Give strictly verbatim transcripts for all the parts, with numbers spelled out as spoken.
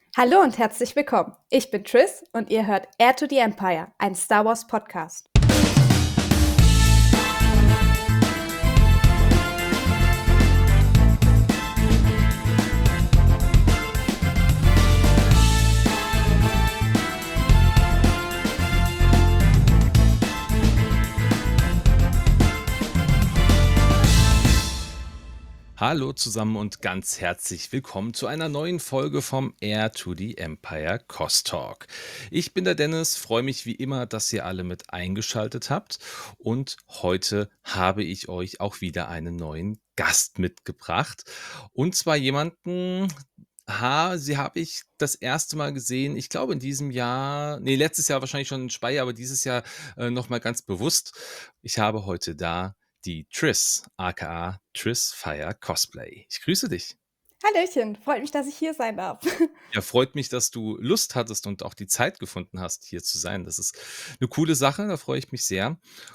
Hallo und herzlich willkommen. Ich bin Triss und ihr hört Heir to the Empire, ein Star Wars Podcast. Hallo zusammen und ganz herzlich willkommen zu einer neuen Folge vom Heir to the Empire Cost Talk. Ich bin der Dennis, freue mich wie immer, dass ihr alle mit eingeschaltet habt und heute habe ich euch auch wieder einen neuen Gast mitgebracht und zwar jemanden, ha, sie habe ich das erste Mal gesehen, ich glaube in diesem Jahr, nee, letztes Jahr wahrscheinlich schon in Speyer, aber dieses Jahr äh, nochmal ganz bewusst. Ich habe heute da die Triss, aka Triss Fire Cosplay. Ich grüße dich. Hallöchen, freut mich, dass ich hier sein darf. Ja, freut mich, dass du Lust hattest und auch die Zeit gefunden hast, hier zu sein. Das ist eine coole Sache, da freue ich mich sehr.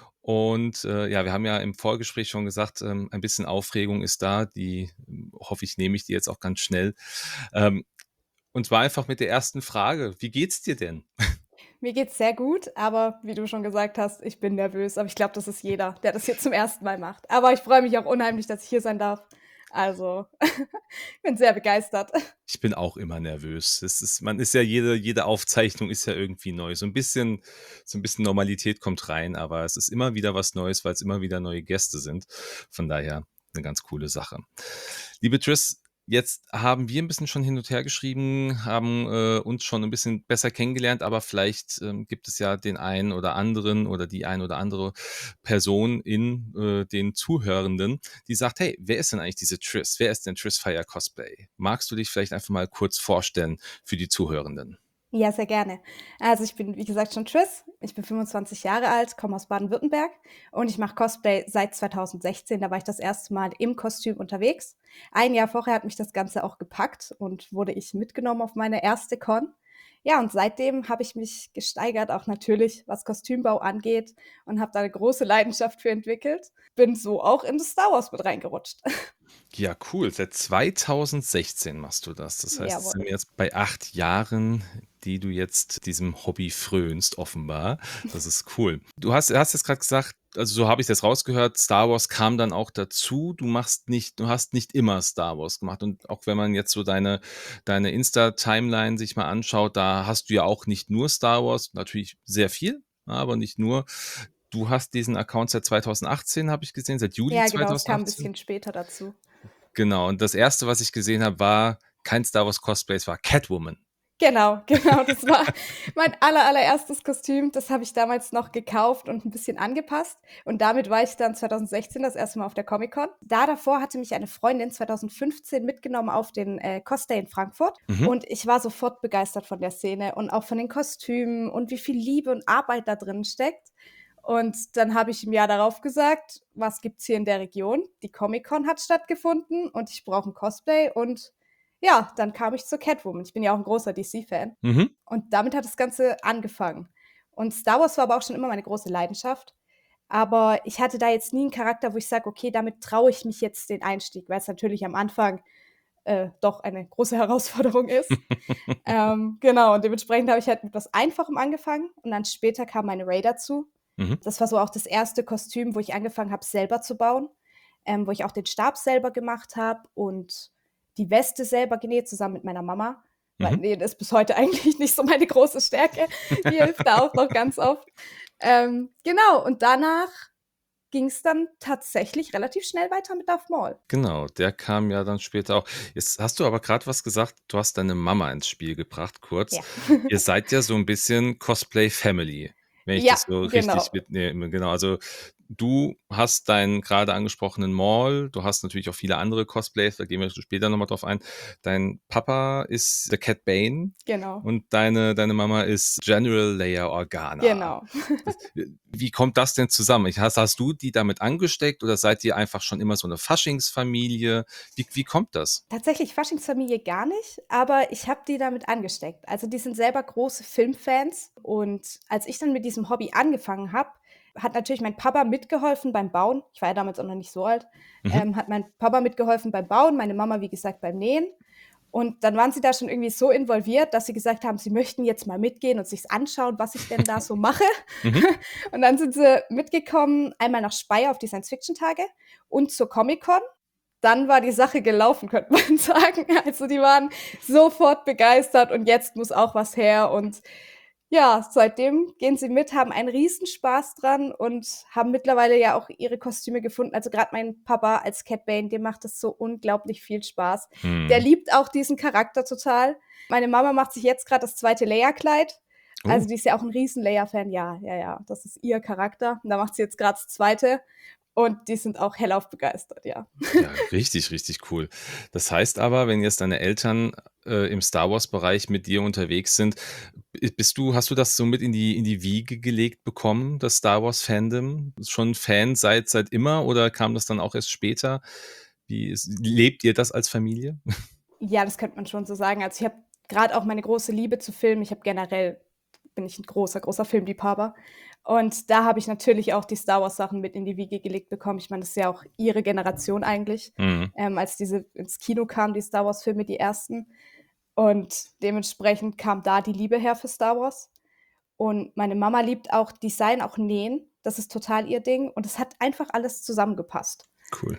Und, äh, ja, wir haben ja im Vorgespräch schon gesagt, ähm, ein bisschen Aufregung ist da, die, hm, hoffe ich, nehme ich dir jetzt auch ganz schnell. Ähm, und zwar einfach mit der ersten Frage: Wie geht's dir denn? Mir geht's sehr gut, aber wie du schon gesagt hast, ich bin nervös. Aber ich glaube, das ist jeder, der das hier zum ersten Mal macht. Aber ich freue mich auch unheimlich, dass ich hier sein darf. Also, ich bin sehr begeistert. Ich bin auch immer nervös. Es ist man ist ja jede jede Aufzeichnung ist ja irgendwie neu. So ein bisschen so ein bisschen Normalität kommt rein, aber es ist immer wieder was Neues, weil es immer wieder neue Gäste sind. Von daher eine ganz coole Sache. Liebe Triss, jetzt haben wir ein bisschen schon hin und her geschrieben, haben, äh, uns schon ein bisschen besser kennengelernt, aber vielleicht, ähm, gibt es ja den einen oder anderen oder die ein oder andere Person in, äh, den Zuhörenden, die sagt: „Hey, wer ist denn eigentlich diese Triss? Wer ist denn Triss Fire Cosplay?“ Magst du dich vielleicht einfach mal kurz vorstellen für die Zuhörenden? Ja, sehr gerne. Also ich bin, wie gesagt, schon Triss. Ich bin fünfundzwanzig Jahre alt, komme aus Baden-Württemberg und ich mache Cosplay seit zweitausendsechzehn. Da war ich das erste Mal im Kostüm unterwegs. Ein Jahr vorher hat mich das Ganze auch gepackt und wurde ich mitgenommen auf meine erste Con. Ja, und seitdem habe ich mich gesteigert, auch natürlich, was Kostümbau angeht und habe da eine große Leidenschaft für entwickelt. Bin so auch in das Star Wars mit reingerutscht. Ja, cool. Seit zweitausendsechzehn machst du das. Das heißt, es sind Jawohl. wir jetzt bei acht Jahren, die du jetzt diesem Hobby frönst, offenbar. Das ist cool. Du hast hast jetzt gerade gesagt, also so habe ich das rausgehört, Star Wars kam dann auch dazu. Du machst nicht du hast nicht immer Star Wars gemacht und auch wenn man jetzt so deine deine Insta-Timeline sich mal anschaut, da hast du ja auch nicht nur Star Wars, natürlich sehr viel, aber nicht nur. Du hast diesen Account seit zweitausendachtzehn, habe ich gesehen, seit Juli Ja, genau, es kam ein zweitausendachtzehn. bisschen später dazu. Genau, und das erste, was ich gesehen habe, war kein Star Wars Cosplay, es war Catwoman. Genau, genau, das war mein aller allererstes Kostüm. Das habe ich damals noch gekauft und ein bisschen angepasst und damit war ich dann zweitausendsechzehn das erste Mal auf der Comic-Con. Da davor hatte mich eine Freundin zweitausendfünfzehn mitgenommen auf den, äh, Cosday in Frankfurt Mhm. und ich war sofort begeistert von der Szene und auch von den Kostümen und wie viel Liebe und Arbeit da drin steckt. Und dann habe ich im Jahr darauf gesagt: „Was gibt's hier in der Region?“ Die Comic-Con hat stattgefunden und ich brauche ein Cosplay und ja, dann kam ich zur Catwoman. Ich bin ja auch 'n großer D C-Fan. Mhm. Und damit hat das Ganze angefangen. Und Star Wars war aber auch schon immer meine große Leidenschaft. Aber ich hatte da jetzt nie 'n Charakter, wo ich sage: „Okay, damit traue ich mich jetzt den Einstieg“, weil's natürlich am Anfang, äh, doch eine große Herausforderung ist. Ähm, genau, und dementsprechend habe ich halt mit was Einfachem angefangen und dann später kam meine Rey dazu. Mhm. Das war so auch das erste Kostüm, wo ich angefangen habe, selber zu bauen, ähm, wo ich auch den Stab selber gemacht habe und die Weste selber genäht, zusammen mit meiner Mama, weil Mhm. Nähen ist bis heute eigentlich nicht so meine große Stärke. Die hilft da auch noch ganz oft. Ähm, genau, und danach ging's dann tatsächlich relativ schnell weiter mit Darth Maul. Genau, der kam ja dann später auch. Jetzt hast du aber grad was gesagt, du hast deine Mama ins Spiel gebracht kurz. Ja. Ihr seid ja so 'n bisschen Cosplay Family, wenn ich Ja, das so genau. richtig mitnehme. Genau, also du hast deinen grade angesprochenen Maul, du hast natürlich auch viele andere Cosplays, da gehen wir später noch mal drauf ein. Dein Papa ist der Cad Bane Genau, und deine deine Mama ist General Leia Organa. genau. Das äh, wie kommt das denn zusammen? Ich hast hast du die damit angesteckt oder seid ihr einfach schon immer so 'ne Faschingsfamilie? Wie wie kommt das? Tatsächlich Faschingsfamilie gar nicht, aber ich habe die damit angesteckt. Also, die sind selber große Filmfans und als ich dann mit diesem Hobby angefangen habe, hat natürlich mein Papa mitgeholfen beim Bauen. Ich war ja damals auch noch nicht so alt. Mhm. Ähm, hat mein Papa mitgeholfen beim Bauen, meine Mama, wie gesagt, beim Nähen. Und dann waren sie da schon irgendwie so involviert, dass sie gesagt haben, sie möchten jetzt mal mitgehen und sich's anschauen, was ich denn da so mache. Mhm. Und dann sind sie mitgekommen, einmal nach Speyer auf die Science-Fiction-Tage und zur Comic-Con. Dann war die Sache gelaufen, könnte man sagen. Also die waren sofort begeistert und jetzt muss auch was her. Und ja, seitdem gehen sie mit, haben einen Riesenspaß dran und haben mittlerweile ja auch ihre Kostüme gefunden. Also gerade mein Papa als Cat Bane, dem macht das so unglaublich viel Spaß. Der Mhm. liebt auch diesen Charakter total. Meine Mama macht sich jetzt gerade das zweite Leia-Kleid. Also Oh. die ist ja auch ein riesen Leia-Fan. Ja, ja, ja, das ist ihr Charakter. Und da macht sie jetzt gerade das zweite. Und die sind auch hellauf begeistert, ja. Ja, richtig, richtig cool. Das heißt aber, wenn jetzt deine Eltern, äh, im Star-Wars-Bereich mit dir unterwegs sind, b bist du hast du das so mit in die in die Wiege gelegt bekommen, das Star-Wars-Fandom? Schon Fan seit seit immer oder kam das dann auch erst später? Wie ist lebt ihr das als Familie? Ja, das könnte man schon so sagen. Also, ich habe gerade auch meine große Liebe zu Filmen. Ich habe generell bin ich ein großer, großer Filmliebhaber. Und da habe ich natürlich auch die Star-Wars-Sachen mit in die Wiege gelegt bekommen. Ich meine, das ist ja auch ihre Generation eigentlich, Mhm. ähm, als diese ins Kino kamen, die Star-Wars-Filme, die ersten. Und dementsprechend kam da die Liebe her für Star Wars. Und meine Mama liebt auch Design, auch Nähen. Das ist total ihr Ding. Und es hat einfach alles zusammengepasst. Cool.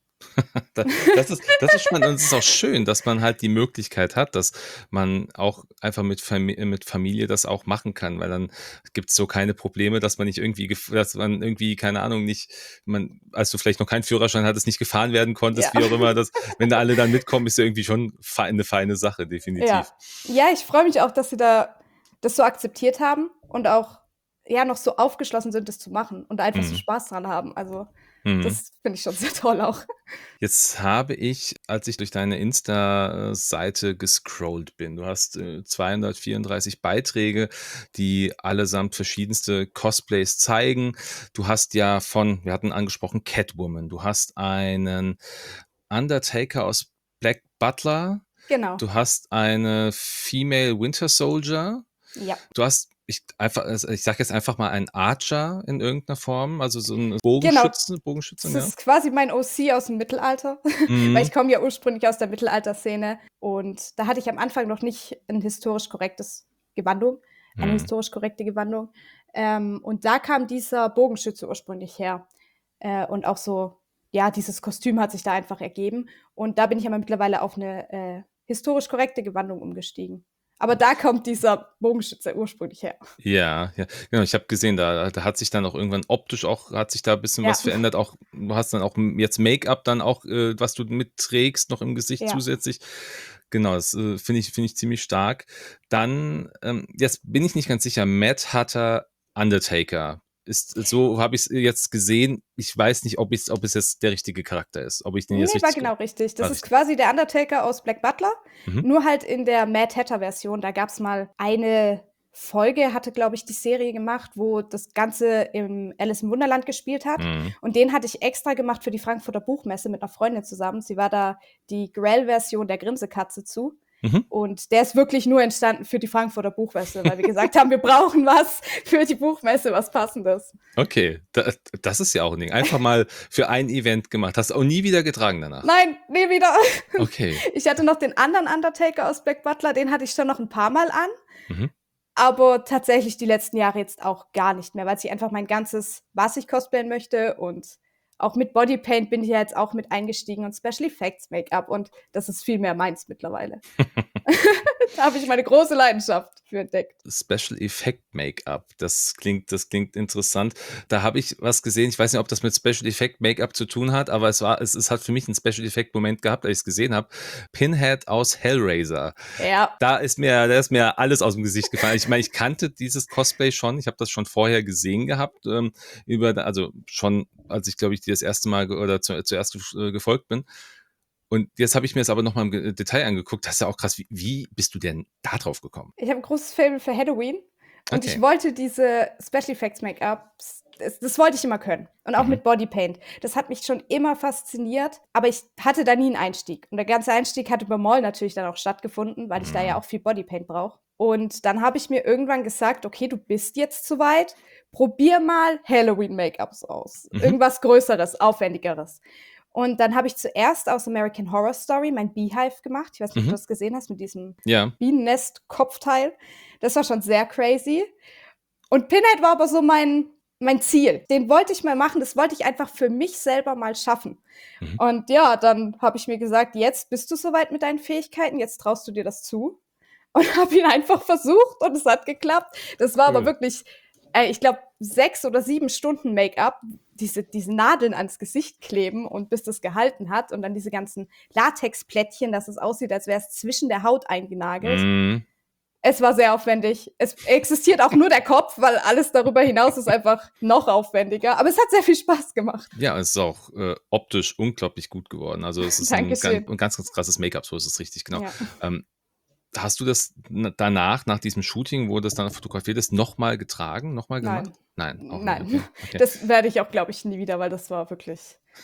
Da das ist das ist spannend und es ist auch schön, dass man halt die Möglichkeit hat, dass man auch einfach mit Fami mit Familie das auch machen kann, weil dann gibt's so keine Probleme, dass man nicht irgendwie gef dass man irgendwie, keine Ahnung, nicht man als du vielleicht noch keinen Führerschein hattest, nicht gefahren werden konntest, Ja. wie auch immer, das wenn da alle dann mitkommen, ist ja irgendwie schon fei 'ne feine Sache, Ja. definitiv. Ja, ich freue mich auch, dass sie da das so akzeptiert haben und auch, ja, noch so aufgeschlossen sind, das zu machen und einfach so Mhm. Spaß dran haben. Also, Mhm. das finde ich schon sehr toll auch. Jetzt habe ich, als ich durch deine Insta, äh, Seite gescrollt bin, du hast, äh, zweihundertvierunddreißig Beiträge, die allesamt verschiedenste Cosplays zeigen. Du hast ja von wir hatten angesprochen Catwoman, du hast einen Undertaker aus Black Butler, Genau. du hast eine Female Winter Soldier, Ja. du hast ich einfach also, ich sage jetzt einfach mal einen Archer in irgend 'ner Form, also so 'n Genau. Bogenschützen Bogenschützin, Das ja? ist quasi mein O C aus'm Mittelalter, weil Mhm. ich komme ja ursprünglich aus der Mittelalterszene und da hatte ich am Anfang noch nicht 'n historisch korrektes Gewandung eine Mhm. historisch korrekte Gewandung. Ähm, und da kam dieser Bogenschütze ursprünglich her. Äh, und auch so ja, dieses Kostüm hat sich da einfach ergeben. Und da bin ich aber mittlerweile auf 'ne, äh, historisch korrekte Gewandung umgestiegen. Aber da kommt dieser Bogenschütze ursprünglich her. Ja, ja. Genau, ich habe gesehen, da da hat sich dann auch irgendwann optisch auch hat sich da ein bisschen Ja. was verändert. Auch du hast dann auch m jetzt Make-up dann auch, äh, was du mitträgst, noch im Gesicht Ja. zusätzlich. Genau, das, äh, finde ich finde ich ziemlich stark. Dann, ähm, jetzt bin ich nicht ganz sicher, Mad Hatter Undertaker. Ist so habe ich's jetzt gesehen. Ich weiß nicht, ob ich's ob es jetzt der richtige Charakter ist, ob ich den Ne, jetzt war richtig ge genau richtig. Das war ist richtig. quasi der Undertaker aus Black Butler, Mhm. nur halt in der Mad Hatter-Version. Da gab's mal eine Folge, hatte, glaube ich, die Serie gemacht, wo das Ganze im Alice im Wunderland gespielt hat. Mhm. Und den hatte ich extra gemacht für die Frankfurter Buchmesse mit 'ner Freundin zusammen. Sie war da die Grell-Version der Grinsekatze zu. Mhm. Und der ist wirklich nur entstanden für die Frankfurter Buchmesse, weil wir gesagt haben, wir brauchen was für die Buchmesse, was Passendes. Okay, da das ist ja auch 'n Ding. Einfach mal für ein Event gemacht. Hast du auch nie wieder getragen danach? Nein, nie wieder. Okay. Ich hatte noch den anderen Undertaker aus Black Butler, den hatte ich schon noch 'n paarmal an, Mhm. aber tatsächlich die letzten Jahre jetzt auch gar nicht mehr, weil sich einfach mein ganzes was ich cosplayen möchte und auch mit Bodypaint bin ich ja jetzt auch mit eingestiegen und Special Effects Make-up und das ist viel mehr meins mittlerweile. Da habe ich meine große Leidenschaft für entdeckt. Special Effect Make-up, das klingt das klingt interessant. Da habe ich was gesehen, ich weiß nicht, ob das mit Special Effect Make-up zu tun hat, aber es war es es hat für mich 'n Special Effect Moment gehabt, als ich's gesehen habe. Pinhead aus Hellraiser. Ja. Da ist mir da ist mir alles aus'm Gesicht gefallen. Ich meine, ich kannte dieses Cosplay schon. Ich habe das schon vorher gesehen gehabt, ähm, über da also schon, als ich, glaube ich, dir das erste Mal ge oder zu zuerst gef äh, gefolgt bin. Und jetzt habe ich mir's aber noch mal im Ge Detail angeguckt. Das ist ja auch krass. Wie wie bist du denn da drauf gekommen? Ich habe 'n großes Faible für Halloween und ich Okay. wollte diese Special Effects Make-ups das das wollte ich immer können und auch Mhm. mit Bodypaint. Das hat mich schon immer fasziniert, aber ich hatte da nie 'n Einstieg. Und der ganze Einstieg hat über Mall natürlich dann auch stattgefunden, weil ich da ja Mhm. auch viel Bodypaint brauche. Und dann habe ich mir irgendwann gesagt: „Okay, du bist jetzt so weit, probier mal Halloween Make-ups aus, Mhm. irgendwas Größeres, Aufwendigeres.“ Und dann habe ich zuerst aus American Horror Story mein Beehive gemacht. Ich weiß nicht, ob du Mhm. das gesehen hast mit diesem Ja. Bienennest-Kopfteil. Das war schon sehr crazy. Und Pinhead war aber so mein, mein Ziel. Den wollte ich mal machen. Das wollte ich einfach für mich selber mal schaffen. Mhm. Und ja, dann habe ich mir gesagt, jetzt bist du soweit mit deinen Fähigkeiten, jetzt traust du dir das zu. Und habe ihn einfach versucht und es hat geklappt. Das war Cool. aber wirklich, äh, ich glaube, sechs oder sieben Stunden Make-up, diese, diese Nadeln ans Gesicht kleben und bis das gehalten hat und dann diese ganzen Latexplättchen, dass es aussieht, als wäre es zwischen der Haut eingenagelt. Mhm. Es war sehr aufwendig. Es existiert auch nur der Kopf, weil alles darüber hinaus ist einfach noch aufwendiger. Aber es hat sehr viel Spaß gemacht. Ja, es ist auch äh, optisch unglaublich gut geworden. Also es ist ein, ganz, Dankeschön. ein ganz, ganz krasses Make-up, so ist es richtig, genau. Ja. Ähm, hast du das n- danach, nach diesem Shooting, wo das dann fotografiert ist, nochmal getragen, nochmal gemacht? Nein. Nein, auch nicht. Nein. Okay. Okay. Das werde ich auch, glaube ich, nie wieder, weil das war wirklich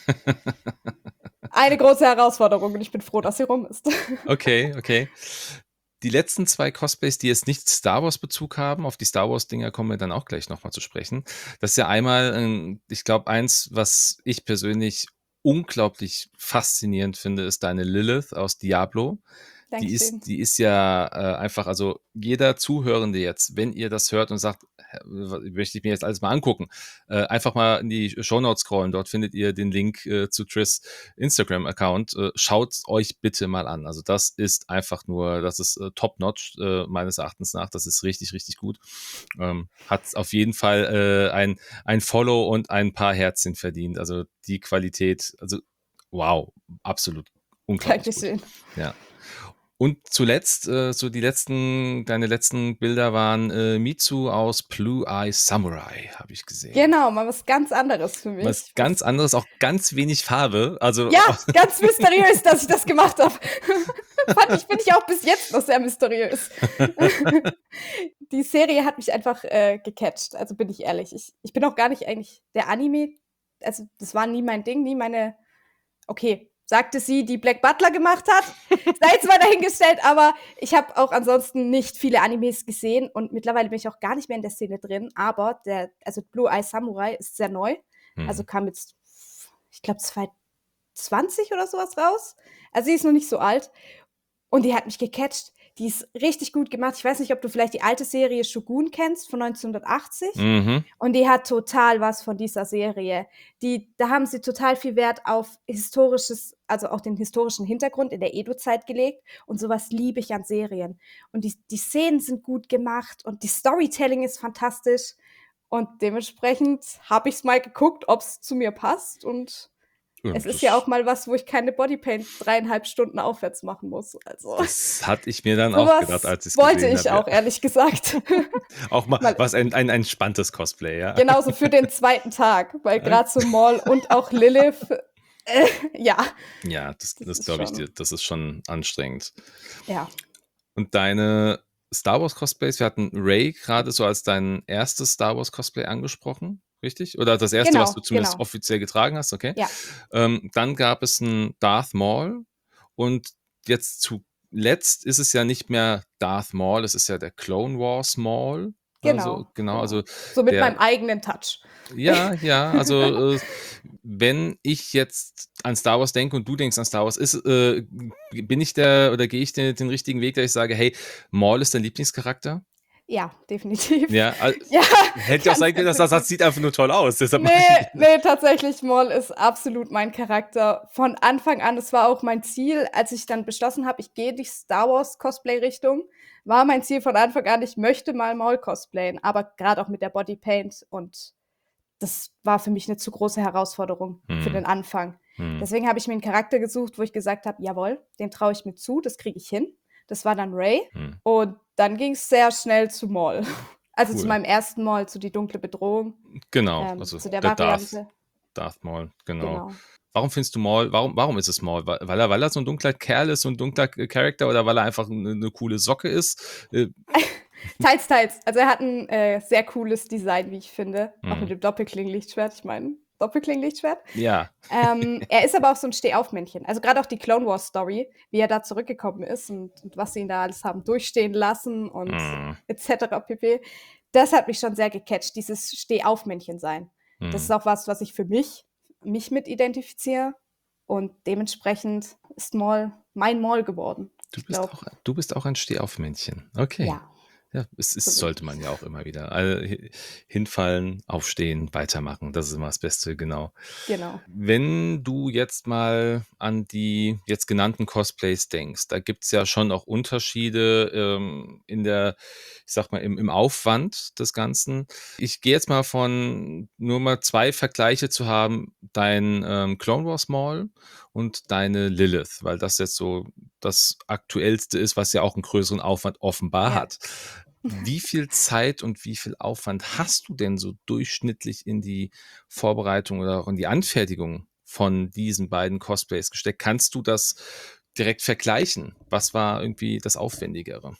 eine große Herausforderung und ich bin froh, dass sie rum ist. Okay, okay. Die letzten zwei Cosplays, die jetzt nicht Star Wars-Bezug haben, auf die Star Wars-Dinger kommen wir dann auch gleich nochmal zu sprechen. Das ist ja einmal, ähm, ich glaube, eins, was ich persönlich unglaublich faszinierend finde, ist deine Lilith aus Diablo. Die Dankeschön. ist, die ist ja äh, einfach, also jeder Zuhörende jetzt, wenn ihr das hört und sagt, hä, was- möchte ich mir jetzt alles mal angucken, äh, einfach mal in die Shownotes scrollen, dort findet ihr den Link äh, zu Triss Instagram-Account. Äh, schaut euch bitte mal an. Also das ist einfach nur, das ist äh, top-notch äh, meines Erachtens nach. Das ist richtig, richtig gut. Ähm, hat auf jeden Fall äh, ein, ein Follow und ein paar Herzchen verdient. Also die Qualität, also wow, absolut unglaublich gut. Dankeschön. Ja. Und zuletzt, äh, so die letzten, deine letzten Bilder waren äh, Mitsu aus Blue Eye Samurai, habe ich gesehen. Genau, mal was ganz anderes für mich. Was ganz Was, anderes, auch ganz wenig Farbe. Also ja, ganz mysteriös, dass ich das gemacht habe. Fand ich, finde ich auch bis jetzt noch sehr mysteriös. Die Serie hat mich einfach äh, gecatcht, also bin ich ehrlich. Ich, ich bin auch gar nicht eigentlich der Anime, also das war nie mein Ding, nie meine, okay, sagte sie, die Black Butler gemacht hat. Sei jetzt mal dahingestellt, aber ich habe auch ansonsten nicht viele Animes gesehen und mittlerweile bin ich auch gar nicht mehr in der Szene drin. Aber der, also Blue Eye Samurai ist sehr neu. hm. Also kam jetzt, ich glaube, zwanzig zwanzig oder sowas raus. Also sie ist noch nicht so alt. Und die hat mich gecatcht. Die ist richtig gut gemacht. Ich weiß nicht, ob du vielleicht die alte Serie Shogun kennst von neunzehnhundertachtzig. Mhm. Und die hat total was von dieser Serie. Die, da haben sie total viel Wert auf historisches, also auch den historischen Hintergrund in der Edo-Zeit gelegt. Und sowas liebe ich an Serien. Und die, die Szenen sind gut gemacht und die Storytelling ist fantastisch. Und dementsprechend habe ich es mal geguckt, ob es zu mir passt. Und Ja, es ist das, ja auch mal was, wo ich keine Bodypaint dreieinhalb Stunden aufwärts machen muss. Also das hatte ich mir dann auch gedacht, sowas als ich es wollte gesehen ich habe. auch, ehrlich gesagt. Ja. Auch mal Mal, was ein, ein, ein entspanntes Cosplay, ja. genauso für den zweiten Tag, weil gerade so Maul und auch Lilith, äh, ja, Ja, das, das das ist glaube ich dir, schon, das ist schon anstrengend. ja, Und deine Star Wars Cosplays, wir hatten Rey gerade so als dein erstes Star Wars Cosplay angesprochen, richtig? Oder das erste, was du genau, zumindest genau, offiziell getragen hast, okay? ja, Ähm, dann gab es einen Darth Maul und jetzt zuletzt ist es ja nicht mehr Darth Maul, es ist ja der Clone Wars Maul. Also genau, genau, also genau. So mit der meinem eigenen Touch. ja, ja, also äh, wenn ich jetzt an Star Wars denke und du denkst an Star Wars, ist, äh, bin ich der oder gehe ich den, den richtigen Weg, dass ich sage, hey, Maul ist dein Lieblingscharakter? Ja, definitiv. Ja, al- Ja, hätte ja auch ganz, sein können, ganz dass das, das witzig. sieht einfach nur toll aus. Deshalb mache Nee, ich. nee, tatsächlich, Maul ist absolut mein Charakter. Von Anfang an, das war auch mein Ziel, als ich dann beschlossen habe, ich gehe die Star Wars Cosplay-Richtung, war mein Ziel von Anfang an, ich möchte mal Maul cosplayen, aber gerade auch mit der Bodypaint und das war für mich eine zu große Herausforderung für Hm, den Anfang. hm, Deswegen habe ich mir einen Charakter gesucht, wo ich gesagt habe, jawohl, den traue ich mir zu, das kriege ich hin. Das war dann Rey hm. und dann ging es sehr schnell zu Maul. Also zu Cool. meinem ersten Maul, zu die dunkle Bedrohung, Genau, ähm, also zu der der Darth, Variante. Darth Maul, genau. Genau. Warum findest du Maul, warum, warum ist es Maul? Weil, weil er, weil er so ein dunkler Kerl ist, so ein dunkler Charakter oder weil er einfach eine, eine coole Socke ist? Äh, Teils, teils. Also er hat ein äh, sehr cooles Design, wie ich finde. Auch mit hm. dem Doppelklingenlichtschwert. Ich meine, Doppelklingenlichtschwert. Ja. Ähm, er ist aber auch so ein Stehaufmännchen. Also gerade auch die Clone Wars Story, wie er da zurückgekommen ist und, und was sie ihn da alles haben durchstehen lassen und Hm, et cetera pp. Das hat mich schon sehr gecatcht, dieses Stehaufmännchen sein. Das ist hm, auch was, was ich für mich, mich mit identifiziere. Und dementsprechend ist Maul mein Maul geworden. Du Ich bist glaube, auch du bist auch ein Stehaufmännchen. Okay. ja, Ja, es so ist bin sollte ich. man ja auch immer wieder. Al hi hinfallen, aufstehen, weitermachen. Das ist immer das Beste, genau. Genau. Wenn du jetzt mal an die jetzt genannten Cosplays denkst, da gibt's ja schon auch Unterschiede, ähm, in der ich sage mal, im im Aufwand des Ganzen. Ich gehe jetzt mal von nur mal zwei Vergleiche zu haben, dein, ähm, Clone Wars Maul und deine Lilith, weil das jetzt so das Aktuellste ist, was ja auch 'n größeren Aufwand offenbar Ja. hat. Wie viel Zeit und wie viel Aufwand hast du denn so durchschnittlich in die Vorbereitung oder auch in die Anfertigung von diesen beiden Cosplays gesteckt? Kannst du das direkt vergleichen? Was war irgendwie das Aufwendigere?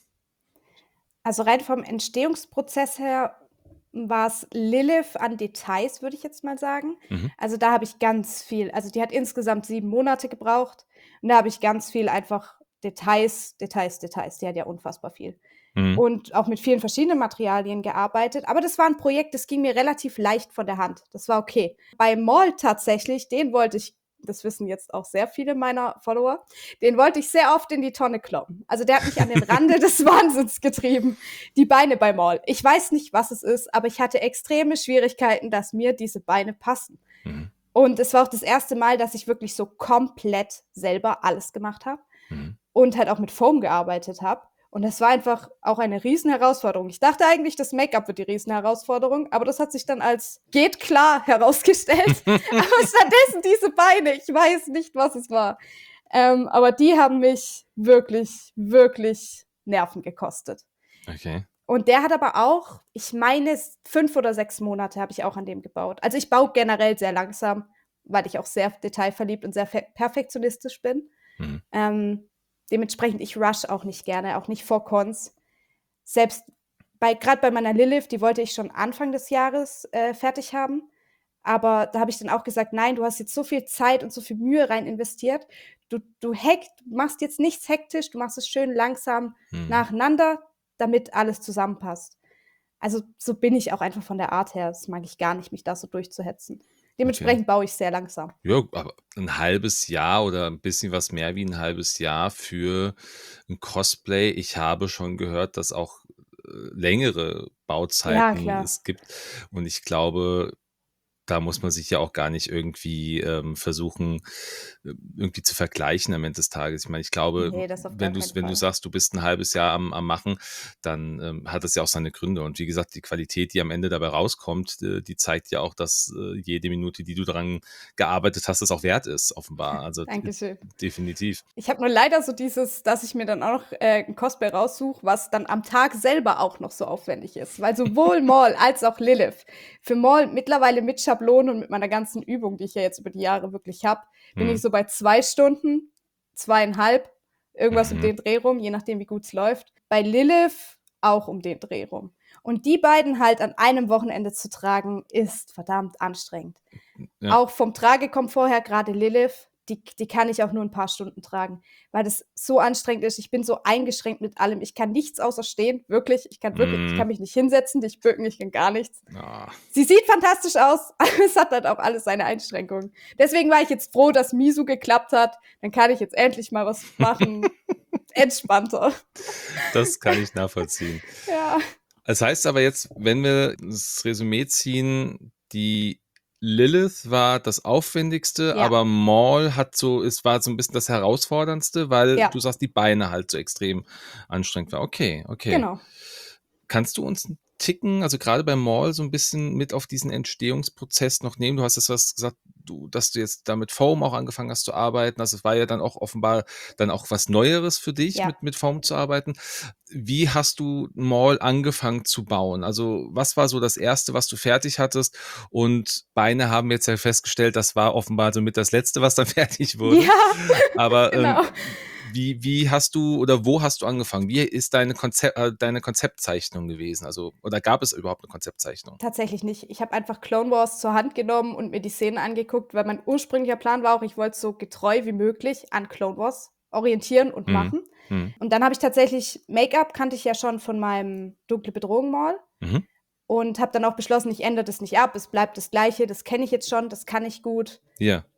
Also, rein vom Entstehungsprozess her war's Lilith an Details, würde ich jetzt mal sagen. Mhm. Also, da habe ich ganz viel also, die hat insgesamt sieben Monate gebraucht und da habe ich ganz viel einfach Details, Details, Details. Die hat ja unfassbar viel. Mhm. Und auch mit vielen verschiedenen Materialien gearbeitet, aber das war 'n Projekt, das ging mir relativ leicht von der Hand. Das war okay. Bei Maul tatsächlich, den wollte ich das wissen jetzt auch sehr viele meiner Follower, den wollte ich sehr oft in die Tonne kloppen. Also, der hat mich an den Rande des Wahnsinns getrieben, die Beine bei Maul. Ich weiß nicht, was es ist, aber ich hatte extreme Schwierigkeiten, dass mir diese Beine passen. Mhm. Und es war auch das erste Mal, dass ich wirklich so komplett selber alles gemacht habe Mhm. und halt auch mit Foam gearbeitet habe. Und das war einfach auch eine Riesenherausforderung. Ich dachte eigentlich, das Make-up wird die Riesenherausforderung, aber das hat sich dann als geht klar herausgestellt. Aber stattdessen diese Beine, ich weiß nicht, was es war. Ähm, aber die haben mich wirklich, wirklich Nerven gekostet. Okay. Und der hat aber auch, ich meine, s fünf oder sechs Monate habe ich auch an dem gebaut. Also, ich baue generell sehr langsam, weil ich auch sehr detailverliebt und sehr fe perfektionistisch bin. Mhm. Ähm, dementsprechend, ich rushe auch nicht gerne, auch nicht vor Cons. Selbst bei grad bei meiner Lilith, die wollte ich schon Anfang des Jahres, äh, fertig haben. Aber da habe ich dann auch gesagt: „Nein, du hast jetzt so viel Zeit und so viel Mühe rein investiert. Du du hek machst jetzt nichts hektisch, du machst es schön langsam Mhm. nacheinander, damit alles zusammenpasst.“ Also, so bin ich auch einfach von der Art her. Das mag ich gar nicht, mich da so durchzuhetzen. Okay. Dementsprechend baue ich sehr langsam. Ja, aber 'n halbes Jahr oder 'n bisschen was mehr wie 'n halbes Jahr für 'n Cosplay. Ich habe schon gehört, dass auch, äh, längere Ja, Bauzeiten klar. es gibt. Und ich glaube, da muss man sich ja auch gar nicht irgendwie, ähm, versuchen, äh, irgendwie zu vergleichen am Ende des Tages. Ich meine, ich glaube, Ne, das auf gar wenn keinen du's wenn du Fall. sagst, du bist 'n halbes Jahr am am Machen, dann, ähm, hat das ja auch seine Gründe. Und wie gesagt, die Qualität, die am Ende dabei rauskommt, äh, die zeigt ja auch, dass, äh, jede Minute, die du dran gearbeitet hast, es auch wert ist offenbar. Also, d Dankeschön. definitiv. Ich habe nur leider so dieses, dass ich mir dann auch noch, äh, 'n Cosplay raussuche, was dann am Tag selber auch noch so aufwendig ist. Weil sowohl Maul als auch Lilith für Maul mittlerweile mit Schablone und mit meiner ganzen Übung, die ich ja jetzt über die Jahre wirklich habe, bin ich Mhm. so bei zwei Stunden, zweieinhalb, irgendwas um Mhm. den Dreh rum, je nachdem, wie gut's läuft. Bei Lilith auch um den Dreh rum. Und die beiden halt an einem Wochenende zu tragen, ist verdammt anstrengend. Ja. Auch vom Tragekomfort her, grade Lilith, die k die kann ich auch nur 'n paar Stunden tragen, weil das so anstrengend ist. Ich bin so eingeschränkt mit allem. Ich kann nichts außer stehen, wirklich. Ich kann wirklich ich kann Mhm. mich nicht hinsetzen, nicht bücken, ich kann gar nichts. Ah. Sie sieht fantastisch aus, aber es hat halt auch alles seine Einschränkungen. Deswegen war ich jetzt froh, dass Mizu geklappt hat. Dann kann ich jetzt endlich mal was machen, entspannter. Das kann ich nachvollziehen. Ja. Es heißt aber jetzt, wenn wir das Resümee ziehen, die Lilith war das Aufwendigste, Ja. aber Maul hat so es war so 'n bisschen das Herausforderndste, weil Ja. du sagst, die Beine halt so extrem anstrengend war. Okay, okay. Genau. Kannst du uns 'n Ticken, also, grade bei Maul so 'n bisschen mit auf diesen Entstehungsprozess noch nehmen? Du hast jetzt was gesagt, du dass du jetzt da mit Foam auch angefangen hast zu arbeiten. Also, es war ja dann auch offenbar dann auch was Neueres für dich, Ja. mit mit Foam zu arbeiten. Wie hast du Maul angefangen zu bauen? Also, was war so das Erste, was du fertig hattest? Und Beine haben wir jetzt ja festgestellt, das war offenbar somit das Letzte, was dann fertig wurde. Ja, Aber, genau. ähm, wie wie hast du oder wo hast du angefangen? Wie ist deine Konzep äh, deine Konzeptzeichnung gewesen? Also oder gab es überhaupt 'ne Konzeptzeichnung? Tatsächlich nicht. Ich habe einfach Clone Wars zur Hand genommen und mir die Szenen angeguckt, weil mein ursprünglicher Plan war auch, ich wollte so getreu wie möglich an Clone Wars orientieren und Mhm. machen. Mhm. Und dann habe ich tatsächlich Make-up kannte ich ja schon von meinem Dunkle Bedrohung Maul Mhm. und habe dann auch beschlossen, ich ändere das nicht ab. Es bleibt das Gleiche, das kenne ich jetzt schon, das kann ich gut. Ja.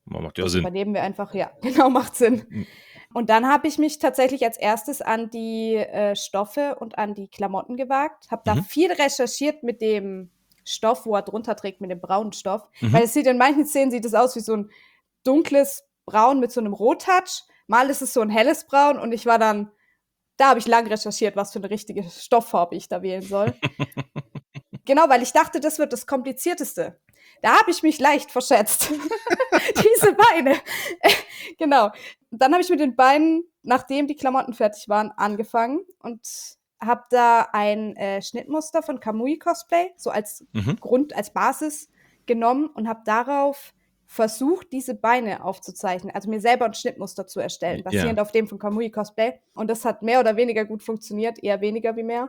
Ma macht ja Das Sinn. übernehmen wir einfach, ja, genau, macht Sinn. Hm. Und dann habe ich mich tatsächlich als Erstes an die, äh, Stoffe und an die Klamotten gewagt, habe da Mhm. viel recherchiert mit dem Stoff, wo er drunter trägt, mit dem braunen Stoff. Mhm. Weil es sieht in manchen Szenen sieht es aus wie so 'n dunkles Braun mit so 'nem Rottouch. Mal ist es so 'n helles Braun und ich war dann da habe ich lang recherchiert, was für 'ne richtige Stofffarbe ich da wählen soll. Genau, weil ich dachte, das wird das Komplizierteste. Da habe ich mich leicht verschätzt. Diese Beine. Genau. Dann habe ich mit den Beinen, nachdem die Klamotten fertig waren, angefangen und habe da ein, äh, Schnittmuster von Kamui Cosplay so als Mhm. Grund als Basis genommen und habe darauf versucht, diese Beine aufzuzeichnen, also mir selber 'n Schnittmuster zu erstellen, Ja. basierend auf dem von Kamui Cosplay. Und das hat mehr oder weniger gut funktioniert, eher weniger wie mehr.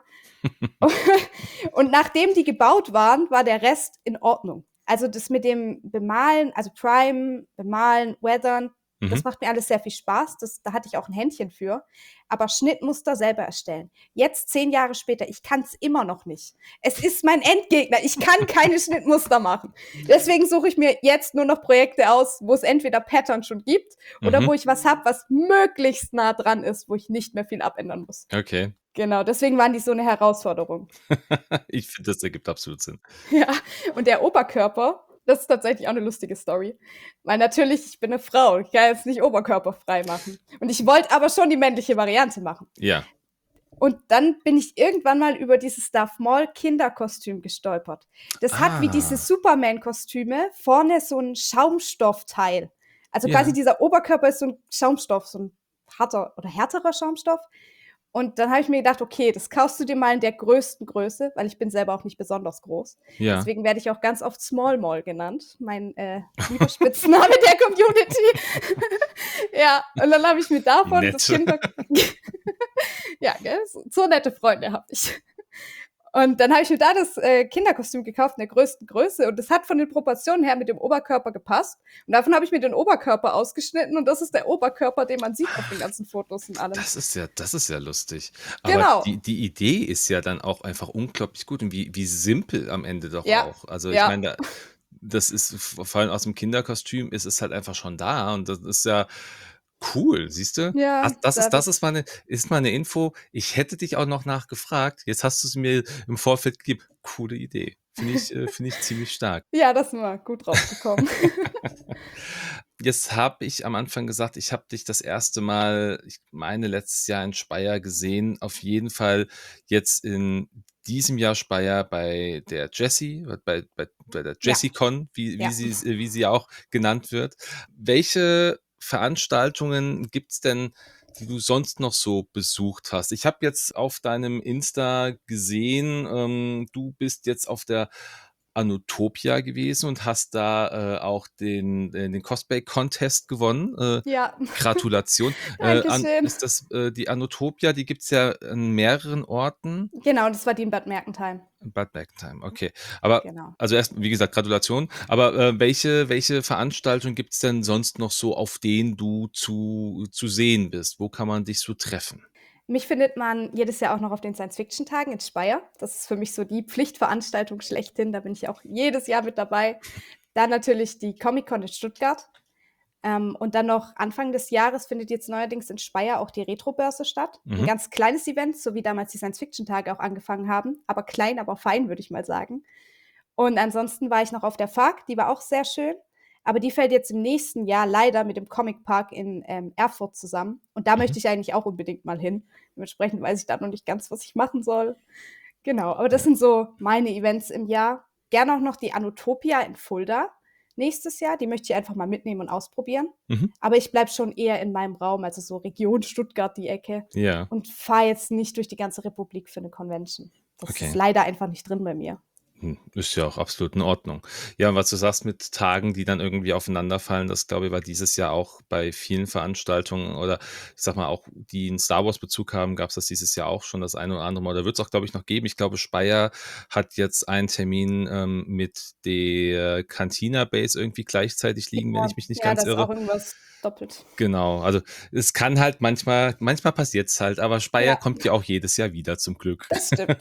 Und nachdem die gebaut waren, war der Rest in Ordnung. Also, das mit dem Bemalen, also Primen, Bemalen, Weathern, das Mhm. macht mir alles sehr viel Spaß. Das da hatte ich auch 'n Händchen für. Aber Schnittmuster selber erstellen. Jetzt zehn Jahre später, ich kann's immer noch nicht. Es ist mein Endgegner. Ich kann keine Schnittmuster machen. Deswegen suche ich mir jetzt nur noch Projekte aus, wo's entweder Pattern schon gibt oder Mhm. wo ich was habe, was möglichst nah dran ist, wo ich nicht mehr viel abändern muss. Okay. Genau, deswegen waren die so 'ne Herausforderung. Ich finde, das ergibt absolut Sinn. Ja, und der Oberkörper, das ist tatsächlich auch 'ne lustige Story. Weil natürlich, ich bin 'ne Frau, ich kann jetzt nicht oberkörperfrei machen. Und ich wollte aber schon die männliche Variante machen. Ja. Und dann bin ich irgendwann mal über dieses Darth Maul Kinderkostüm gestolpert. Das hat wie diese Ah. Superman-Kostüme vorne so 'n Schaumstoffteil. Also, quasi Ja. dieser Oberkörper ist so 'n Schaumstoff, so 'n harter oder härterer Schaumstoff. Und dann habe ich mir gedacht: „Okay, das kaufst du dir mal in der größten Größe“, weil ich bin selber auch nicht besonders groß. Ja. Deswegen werde ich auch ganz oft Small Maul genannt, mein, äh, lieber Spitzname der Community. Ja, und dann habe ich mir Wie davon das nett. Kinder ja, gell, so so nette Freunde habe ich. Und dann habe ich mir da das, äh, Kinderkostüm gekauft in der größten Größe und das hat von den Proportionen her mit dem Oberkörper gepasst. Und davon habe ich mir den Oberkörper ausgeschnitten und das ist der Oberkörper, den man sieht auf den Ach, ganzen Fotos und allem. das ist ja das ist ja lustig. Aber Genau. die die Idee ist ja dann auch einfach unglaublich gut und wie wie simpel am Ende doch Ja, auch. Also, ich ja. meine, da das ist v vor allem aus'm Kinderkostüm ist es halt einfach schon da und das ist ja cool, siehst du? Ja, Das das da ist das das ist mal 'ne ist mal 'ne Info. Ich hätte dich auch noch nach gefragt. Jetzt hast du sie mir im Vorfeld gegeben. Coole Idee. Finde ich äh, finde ich ziemlich stark. Ja, da sind wir gut drauf gekommen. Jetzt habe ich am Anfang gesagt, ich habe dich das erste Mal, ich meine, letztes Jahr in Speyer gesehen. Auf jeden Fall jetzt in diesem Jahr Speyer bei der Jessie, bei bei bei der Ja. JessieCon, wie wie Ja. sie wie sie auch genannt wird. Welche Veranstaltungen gibt's denn, die du sonst noch so besucht hast? Ich habe jetzt auf deinem Insta gesehen, ähm, du bist jetzt auf der Anutopia gewesen und hast da, äh, auch den äh, den Cosplay-Contest gewonnen. Äh, Ja. Gratulation. Äh, an Dankeschön. ist das, äh die Anutopia, die gibt's ja an mehreren Orten? Genau, das war die in Bad Mergentheim. In Bad Mergentheim, okay. Aber Genau. also erst wie gesagt, Gratulation. Aber, äh, welche welche Veranstaltungen gibt's denn sonst noch so, auf denen du zu zu sehen bist? Wo kann man dich so treffen? Mich findet man jedes Jahr auch noch auf den Science-Fiction-Tagen in Speyer. Das ist für mich so die Pflichtveranstaltung schlechthin. Da bin ich auch jedes Jahr mit dabei. Dann natürlich die Comic-Con in Stuttgart. Ähm, und dann noch Anfang des Jahres findet jetzt neuerdings in Speyer auch die Retrobörse statt. 'N Mhm. ganz kleines Event, so wie damals die Science-Fiction-Tage auch angefangen haben, aber klein, aber fein, würde ich mal sagen. Und ansonsten war ich noch auf der FAK, die war auch sehr schön, aber die fällt jetzt im nächsten Jahr leider mit dem Comic-Park in, ähm, Erfurt zusammen. Und da Mhm. möchte ich eigentlich auch unbedingt mal hin. Dementsprechend weiß ich da noch nicht ganz, was ich machen soll. Genau, aber das Ja. sind so meine Events im Jahr. Gerne auch noch die Anutopia in Fulda nächstes Jahr. Die möchte ich einfach mal mitnehmen und ausprobieren. Mhm. Aber ich bleibe schon eher in meinem Raum, also so Region Stuttgart, die Ecke Ja. und fahre jetzt nicht durch die ganze Republik für 'ne Convention. Das ist Okay. leider einfach nicht drin bei mir. Hm, ist ja auch absolut in Ordnung. Ja, und was du sagst mit Tagen, die dann irgendwie aufeinanderfallen, das, glaube ich, war dieses Jahr auch bei vielen Veranstaltungen oder ich sage mal auch, die 'n Star-Wars-Bezug haben, gab's das dieses Jahr auch schon das eine oder andere Mal oder wird's auch, glaube ich, noch geben. Ich glaube, Speyer hat jetzt einen Termin, ähm, mit der Cantina Base irgendwie gleichzeitig liegen, wenn Ja, ich mich nicht ja, da ganz ist auch irre. irgendwas doppelt. Genau, also es kann halt manchmal manchmal passiert's halt, aber Speyer Ja. kommt ja auch jedes Jahr wieder zum Glück. Das stimmt.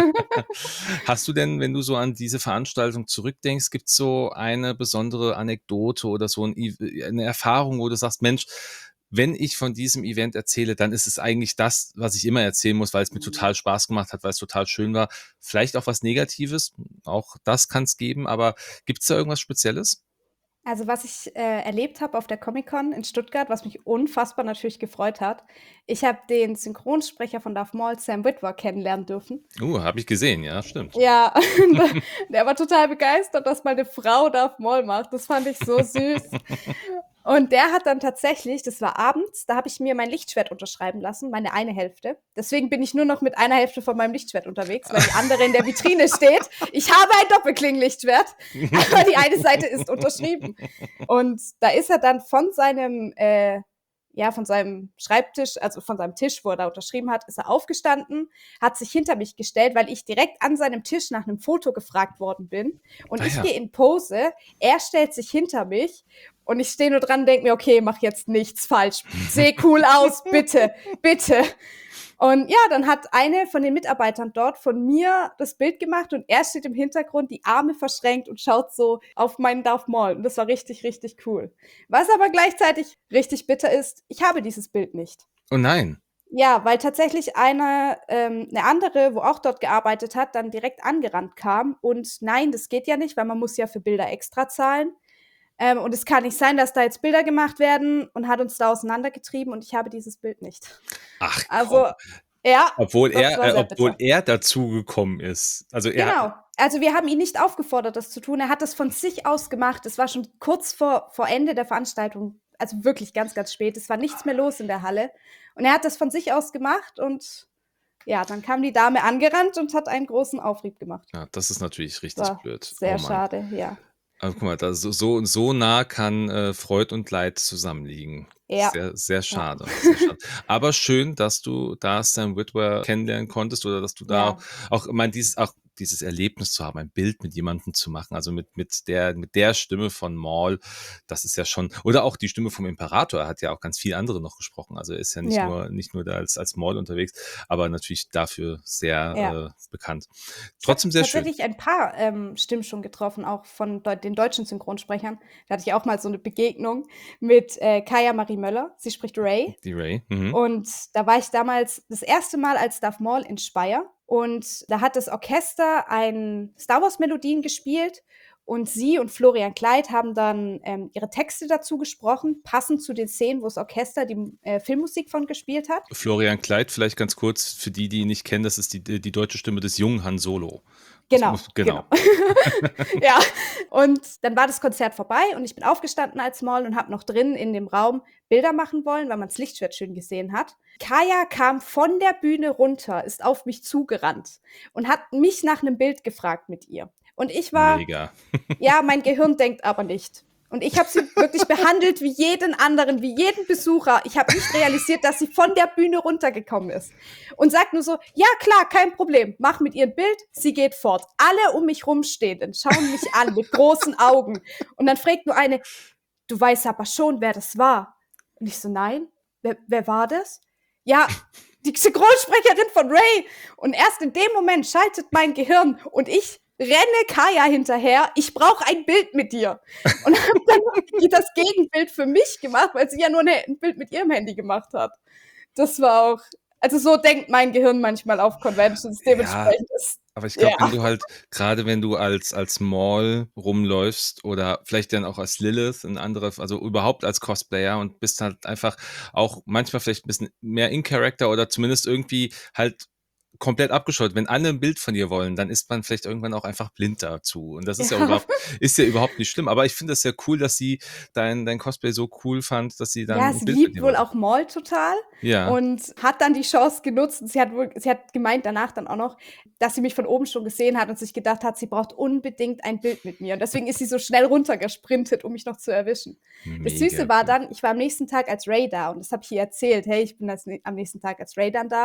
Hast du denn, wenn du so an diese Veranstaltung zurückdenkst, gibt's so eine besondere Anekdote oder so 'n Ev äh, 'ne Erfahrung, wo du sagst: „Mensch, wenn ich von diesem Event erzähle, dann ist es eigentlich das, was ich immer erzählen muss, weil's mir Mhm. total Spaß gemacht hat, weil's total schön war.“ Vielleicht auch was Negatives, auch das kann's geben, aber gibt's da irgendwas Spezielles? Also, was ich, äh, erlebt habe auf der Comic-Con in Stuttgart, was mich unfassbar natürlich gefreut hat. Ich habe den Synchronsprecher von Darth Maul, Sam Witwer, kennenlernen dürfen. Uh, habe ich gesehen, ja, stimmt. Ja, der war total begeistert, dass mal 'ne Frau Darth Maul macht. Das fand ich so süß. Und der hat dann tatsächlich das war abends, da habe ich mir mein Lichtschwert unterschreiben lassen, meine eine Hälfte. Deswegen bin ich nur noch mit einer Hälfte von meinem Lichtschwert unterwegs, weil die andere in der Vitrine steht. Ich habe ein Doppelklingenlichtschwert, aber die eine Seite ist unterschrieben. Und da ist er dann von seinem, äh ja, von seinem Schreibtisch, also von seinem Tisch, wo er da unterschrieben hat, ist er aufgestanden, hat sich hinter mich gestellt, weil ich direkt an seinem Tisch nach 'nem Foto gefragt worden bin. Und Ah ich ja. gehe in Pose, er stellt sich hinter mich und ich stehe nur dran und denke mir: „Okay, mach jetzt nichts falsch. Sehe cool aus, bitte, bitte.“ Und ja, dann hat eine von den Mitarbeitern dort von mir das Bild gemacht und er steht im Hintergrund, die Arme verschränkt und schaut so auf meinen Darth Maul. Und das war richtig, richtig cool. Was aber gleichzeitig richtig bitter ist, ich habe dieses Bild nicht. Oh nein. Ja, weil tatsächlich eine ähm, 'ne andere, wo auch dort gearbeitet hat, dann direkt angerannt kam und: „Nein, das geht ja nicht, weil man muss ja für Bilder extra zahlen. Ähm, und es kann nicht sein, dass da jetzt Bilder gemacht werden“, und hat uns da auseinandergetrieben und ich habe dieses Bild nicht. Ach komm. Also, ja, Obwohl das er war äh, sehr obwohl bitter. er dazugekommen ist. Also, er Genau. Also, wir haben ihn nicht aufgefordert, das zu tun. Er hat das von sich aus gemacht. Es war schon kurz vor vor Ende der Veranstaltung, also wirklich ganz, ganz spät. Es war nichts mehr los in der Halle. Und er hat das von sich aus gemacht und ja, dann kam die Dame angerannt und hat einen großen Aufrieb gemacht. Ja, das ist natürlich richtig War blöd. Oh sehr Mann. schade, ja. Also, guck mal, da so so so nah kann, äh, Freud und Leid zusammenliegen. Ja. Sehr, sehr Ja. schade, sehr schade. Aber schön, dass du da Sam Witwer kennenlernen konntest oder dass du da Ja. auch ich meine, dieses auch dieses Erlebnis zu haben, ein Bild mit jemandem zu machen, also mit mit der mit der Stimme von Maul, das ist ja schon oder auch die Stimme vom Imperator. Er hat ja auch ganz viele andere noch gesprochen. Also, er ist ja nicht Ja. nur nicht nur da als als Maul unterwegs, aber natürlich dafür Ja. sehr, äh, bekannt. Ich habe Trotzdem sehr schön. tatsächlich ein paar, ähm, Stimmen schon getroffen, auch von deu den deutschen Synchronsprechern. Da hatte ich auch mal so 'ne Begegnung mit, äh, Kaya Marie Möller. Sie spricht Rey. Die Rey, mhm. Und da war ich damals das erste Mal als Darth Maul in Speyer und da hat das Orchester ein Star-Wars-Melodien gespielt und sie und Florian Kleit haben dann, ähm, ihre Texte dazu gesprochen, passend zu den Szenen, wo das Orchester die M äh, Filmmusik von gespielt hat. Florian Kleit, vielleicht ganz kurz für die, die ihn nicht kennen, das ist die die deutsche Stimme des jungen Han Solo. Das Genau, muss genau. genau. Ja, und dann war das Konzert vorbei und ich bin aufgestanden als Maul und habe noch drinnen in dem Raum Bilder machen wollen, weil man das Lichtschwert schön gesehen hat. Kaya kam von der Bühne runter, ist auf mich zugerannt und hat mich nach 'nem Bild gefragt mit ihr. Und ich war Mega. ja, mein Gehirn denkt aber nicht. Und ich habe sie wirklich behandelt wie jeden anderen, wie jeden Besucher. Ich habe nicht realisiert, dass sie von der Bühne runtergekommen ist und sagt nur so: „Ja klar, kein Problem. Mach mit ihr 'n Bild.“ Sie geht fort. Alle um mich Rumstehenden schauen mich an mit großen Augen. Und dann fragt nur eine: „Du weißt aber schon, wer das war?“ Und ich so: „Nein. Wer wer war das?“ „Ja, die Synchronsprecherin von Rey.“ Und erst in dem Moment schaltet mein Gehirn und ich renne Kaya hinterher: „Ich brauche ein Bild mit dir.“ Und habe dann das Gegenbild für mich gemacht, weil sie ja nur 'ne 'n Bild mit ihrem Handy gemacht hat. Das war auch also, so denkt mein Gehirn manchmal auf Conventions. Ja, Dementsprechend ist aber ich glaube, ja. wenn du halt grade wenn du als als Maul rumläufst oder vielleicht dann auch als Lilith, 'n anderer also, überhaupt als Cosplayer und bist halt einfach auch manchmal vielleicht 'n bisschen mehr in Character oder zumindest irgendwie halt komplett abgeschottet. Wenn alle 'n Bild von dir wollen, dann ist man vielleicht irgendwann auch einfach blind dazu. Und das ist ja auch Ja. überhaupt ist ja überhaupt nicht schlimm. Aber ich finde das sehr cool, dass sie dein dein Cosplay so cool fand, dass sie dann Ja, 'n sie Bild mit liebt dir wohl wollte. auch Maul total Ja. und hat dann die Chance genutzt. Sie hat wohl sie hat gemeint danach dann auch noch, dass sie mich von oben schon gesehen hat und sich gedacht hat, sie braucht unbedingt ein Bild mit mir. Und deswegen ist sie so schnell runtergesprintet, um mich noch zu erwischen. Das Mega Süße war cool. dann, ich war am nächsten Tag als Rey da und das habe ich ihr erzählt: „Hey, ich bin das am nächsten Tag als Rey dann da.“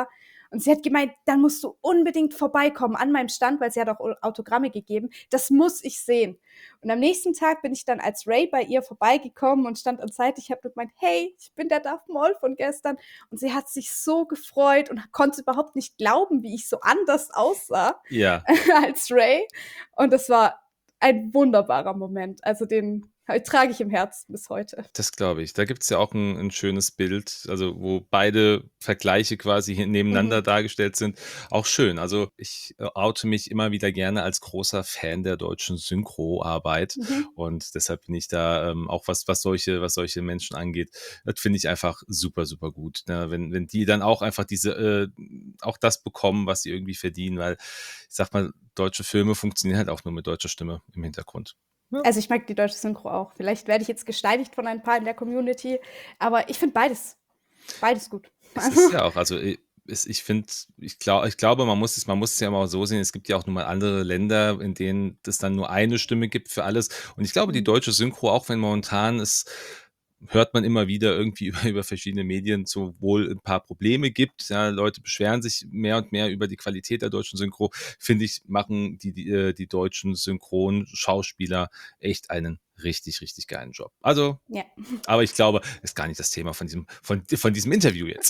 Und sie hat gemeint, dann musst du unbedingt vorbeikommen an meinem Stand, weil sie hat auch Autogramme gegeben. Das muss ich sehen. Und am nächsten Tag bin ich dann als Ray bei ihr vorbeigekommen und stand an Seite. Ich habe gemeint, hey, ich bin der Darth Maul von gestern. Und sie hat sich so gefreut und konnte überhaupt nicht glauben, wie ich so anders aussah Ja. als Ray. Und das war ein wunderbarer Moment. Also den trage ich im Herzen bis heute. Das glaube ich. Da gibt's ja auch ein 'n schönes Bild, also, wo beide Vergleiche quasi hin nebeneinander Mhm. dargestellt sind. Auch schön. Also, ich, äh, oute mich immer wieder gerne als großer Fan der deutschen Synchroarbeit Mhm. und deshalb bin ich da, ähm, auch was was solche was solche Menschen angeht, das finde ich einfach super, super gut, ne? Wenn wenn die dann auch einfach diese, äh auch das bekommen, was sie irgendwie verdienen, weil ich sage mal, deutsche Filme funktionieren halt auch nur mit deutscher Stimme im Hintergrund. Ja. Also, ich mag die deutsche Synchro auch. Vielleicht werde ich jetzt gesteinigt von ein paar in der Community, aber ich finde beides beides gut. Es ist ja auch, also, äh, es ich finde, ich glau ich glaube, man muss es man muss es ja immer so sehen, es gibt ja auch nun mal andere Länder, in denen es dann nur eine Stimme gibt für alles. Und ich glaube, die Mhm. deutsche Synchro, auch wenn momentan es hört man immer wieder irgendwie über über verschiedene Medien so wohl 'n paar Probleme gibt, ja, Leute beschweren sich mehr und mehr über die Qualität der deutschen Synchro, finde ich, machen die die, äh die deutschen Synchronschauspieler echt einen richtig, richtig geilen Job. Also Ja. aber ich glaube, ist gar nicht das Thema von diesem von von diesem Interview jetzt.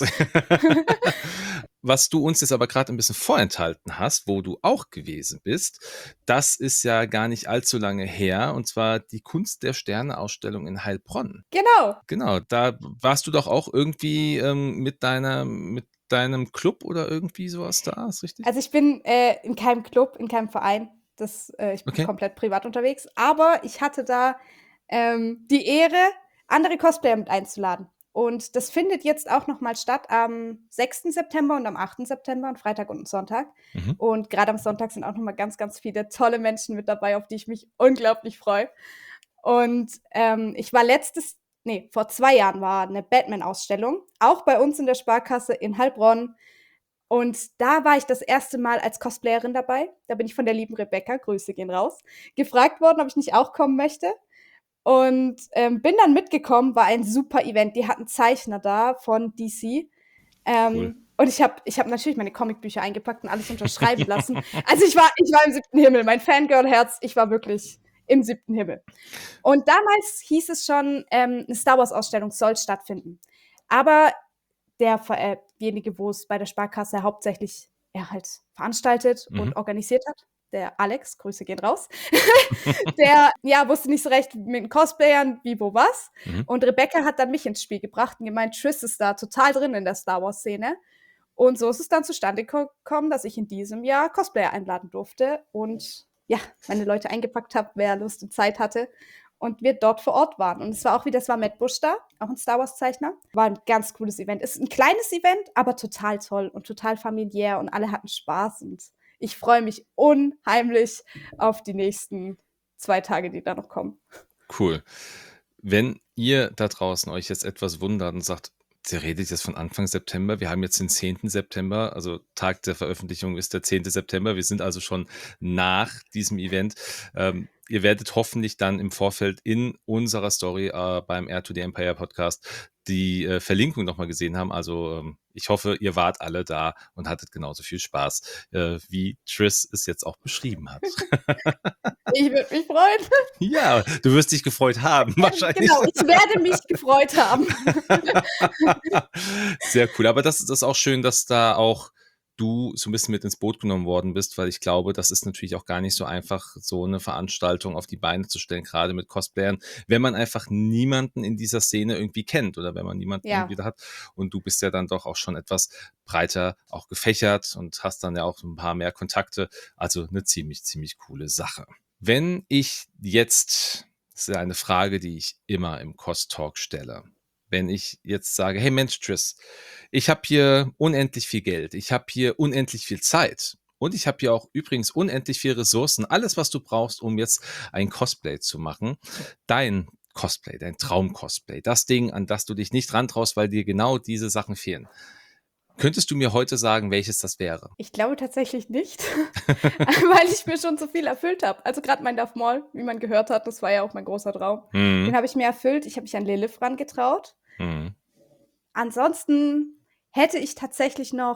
Was du uns jetzt aber grad 'n bisschen vorenthalten hast, wo du auch gewesen bist, das ist ja gar nicht allzu lange her, und zwar die Kunst der Sterne-Ausstellung in Heilbronn. Genau. Genau, da warst du doch auch irgendwie, ähm, mit deiner mit deinem Club oder irgendwie so was da, ist richtig? Also, ich bin, äh, in keinem Club, in keinem Verein. Das äh, ich bin Okay. komplett privat unterwegs, aber ich hatte da, ähm, die Ehre, andere Cosplayer mit einzuladen. Und das findet jetzt auch noch mal statt am sechsten September und am achten September, 'n Freitag und 'n Sonntag. Mhm. Und grade am Sonntag sind auch noch mal ganz, ganz viele tolle Menschen mit dabei, auf die ich mich unglaublich freue. Und, ähm, ich war letztes ne, vor zwei Jahren war 'ne Batman-Ausstellung, auch bei uns in der Sparkasse in Heilbronn. Und da war ich das erste Mal als Cosplayerin dabei. Da bin ich von der lieben Rebecca, Grüße gehen raus, gefragt worden, ob ich nicht auch kommen möchte. Und, ähm, bin dann mitgekommen, war ein super Event. Die hatten Zeichner da von D C. Cool. Ähm, und ich habe ich habe natürlich meine Comicbücher eingepackt und alles unterschreiben lassen. Also, ich war ich war im siebten Himmel. Mein Fangirl-Herz, ich war wirklich im siebten Himmel. Und damals hieß es schon, ähm, 'ne Star-Wars-Ausstellung soll stattfinden. Aber der Ver äh, derjenige, wo es bei der Sparkasse hauptsächlich ja, halt veranstaltet Mhm. und organisiert hat, der Alex, Grüße gehen raus, der, ja, wusste nicht so recht mit den Cosplayern wie, wo, was. Mhm. Und Rebecca hat dann mich ins Spiel gebracht und gemeint, Triss ist da total drin in der Star-Wars-Szene. Und so ist es dann zustande ko kommen, dass ich in diesem Jahr Cosplayer einladen durfte und, ja, meine Leute eingepackt habe, wer Lust und Zeit hatte und wir dort vor Ort waren. Und es war auch wieder es war Matt Busch da, auch 'n Star-Wars-Zeichner. War 'n ganz cooles Event. Ist 'n kleines Event, aber total toll und total familiär und alle hatten Spaß und ich freue mich unheimlich auf die nächsten zwei Tage, die da noch kommen. Cool. Wenn ihr da draußen euch jetzt etwas wundert und sagt: „Sie redet jetzt von Anfang September, wir haben jetzt den zehnten September“, also Tag der Veröffentlichung ist der zehnte September. Wir sind also schon nach diesem Event. Ähm, ihr werdet hoffentlich dann im Vorfeld in unserer Story, äh, beim „Heir to the Empire“ Podcast die, äh, Verlinkung noch mal gesehen haben. Also, ähm, ich hoffe, ihr wart alle da und hattet genauso viel Spaß, äh, wie Triss es jetzt auch beschrieben hat. Ich würde mich freuen. Ja, du wirst dich gefreut haben wahrscheinlich. Genau, ich werde mich gefreut haben. Sehr cool. Aber das ist das ist auch schön, dass da auch du so 'n bisschen mit ins Boot genommen worden bist, weil ich glaube, das ist natürlich auch gar nicht so einfach, so 'ne Veranstaltung auf die Beine zu stellen, grade mit Cosplayern, wenn man einfach niemanden in dieser Szene irgendwie kennt oder wenn man niemanden Ja. irgendwie da hat. Und du bist ja dann doch auch schon etwas breiter auch gefächert und hast dann ja auch 'n paar mehr Kontakte. Also 'ne ziemlich, ziemlich coole Sache. Wenn ich jetzt das ist ja eine Frage, die ich immer im Cos-Talk stelle. Wenn ich jetzt sage: „Hey Mensch, Triss, ich habe hier unendlich viel Geld. Ich habe hier unendlich viel Zeit und ich habe hier auch übrigens unendlich viel Ressourcen. Alles, was du brauchst, um jetzt ein Cosplay zu machen. Dein Cosplay, dein Traum-Cosplay, das Ding, an das du dich nicht rantraust, weil dir genau diese Sachen fehlen. Könntest du mir heute sagen, welches das wäre?“ Ich glaube tatsächlich nicht, weil ich mir schon so viel erfüllt habe. Also, grad mein Darth Maul, wie man gehört hat, das war ja auch mein großer Traum. Den Mhm. habe ich mir erfüllt. Ich habe mich an Lilith rangetraut. Mhm. Ansonsten hätte ich tatsächlich noch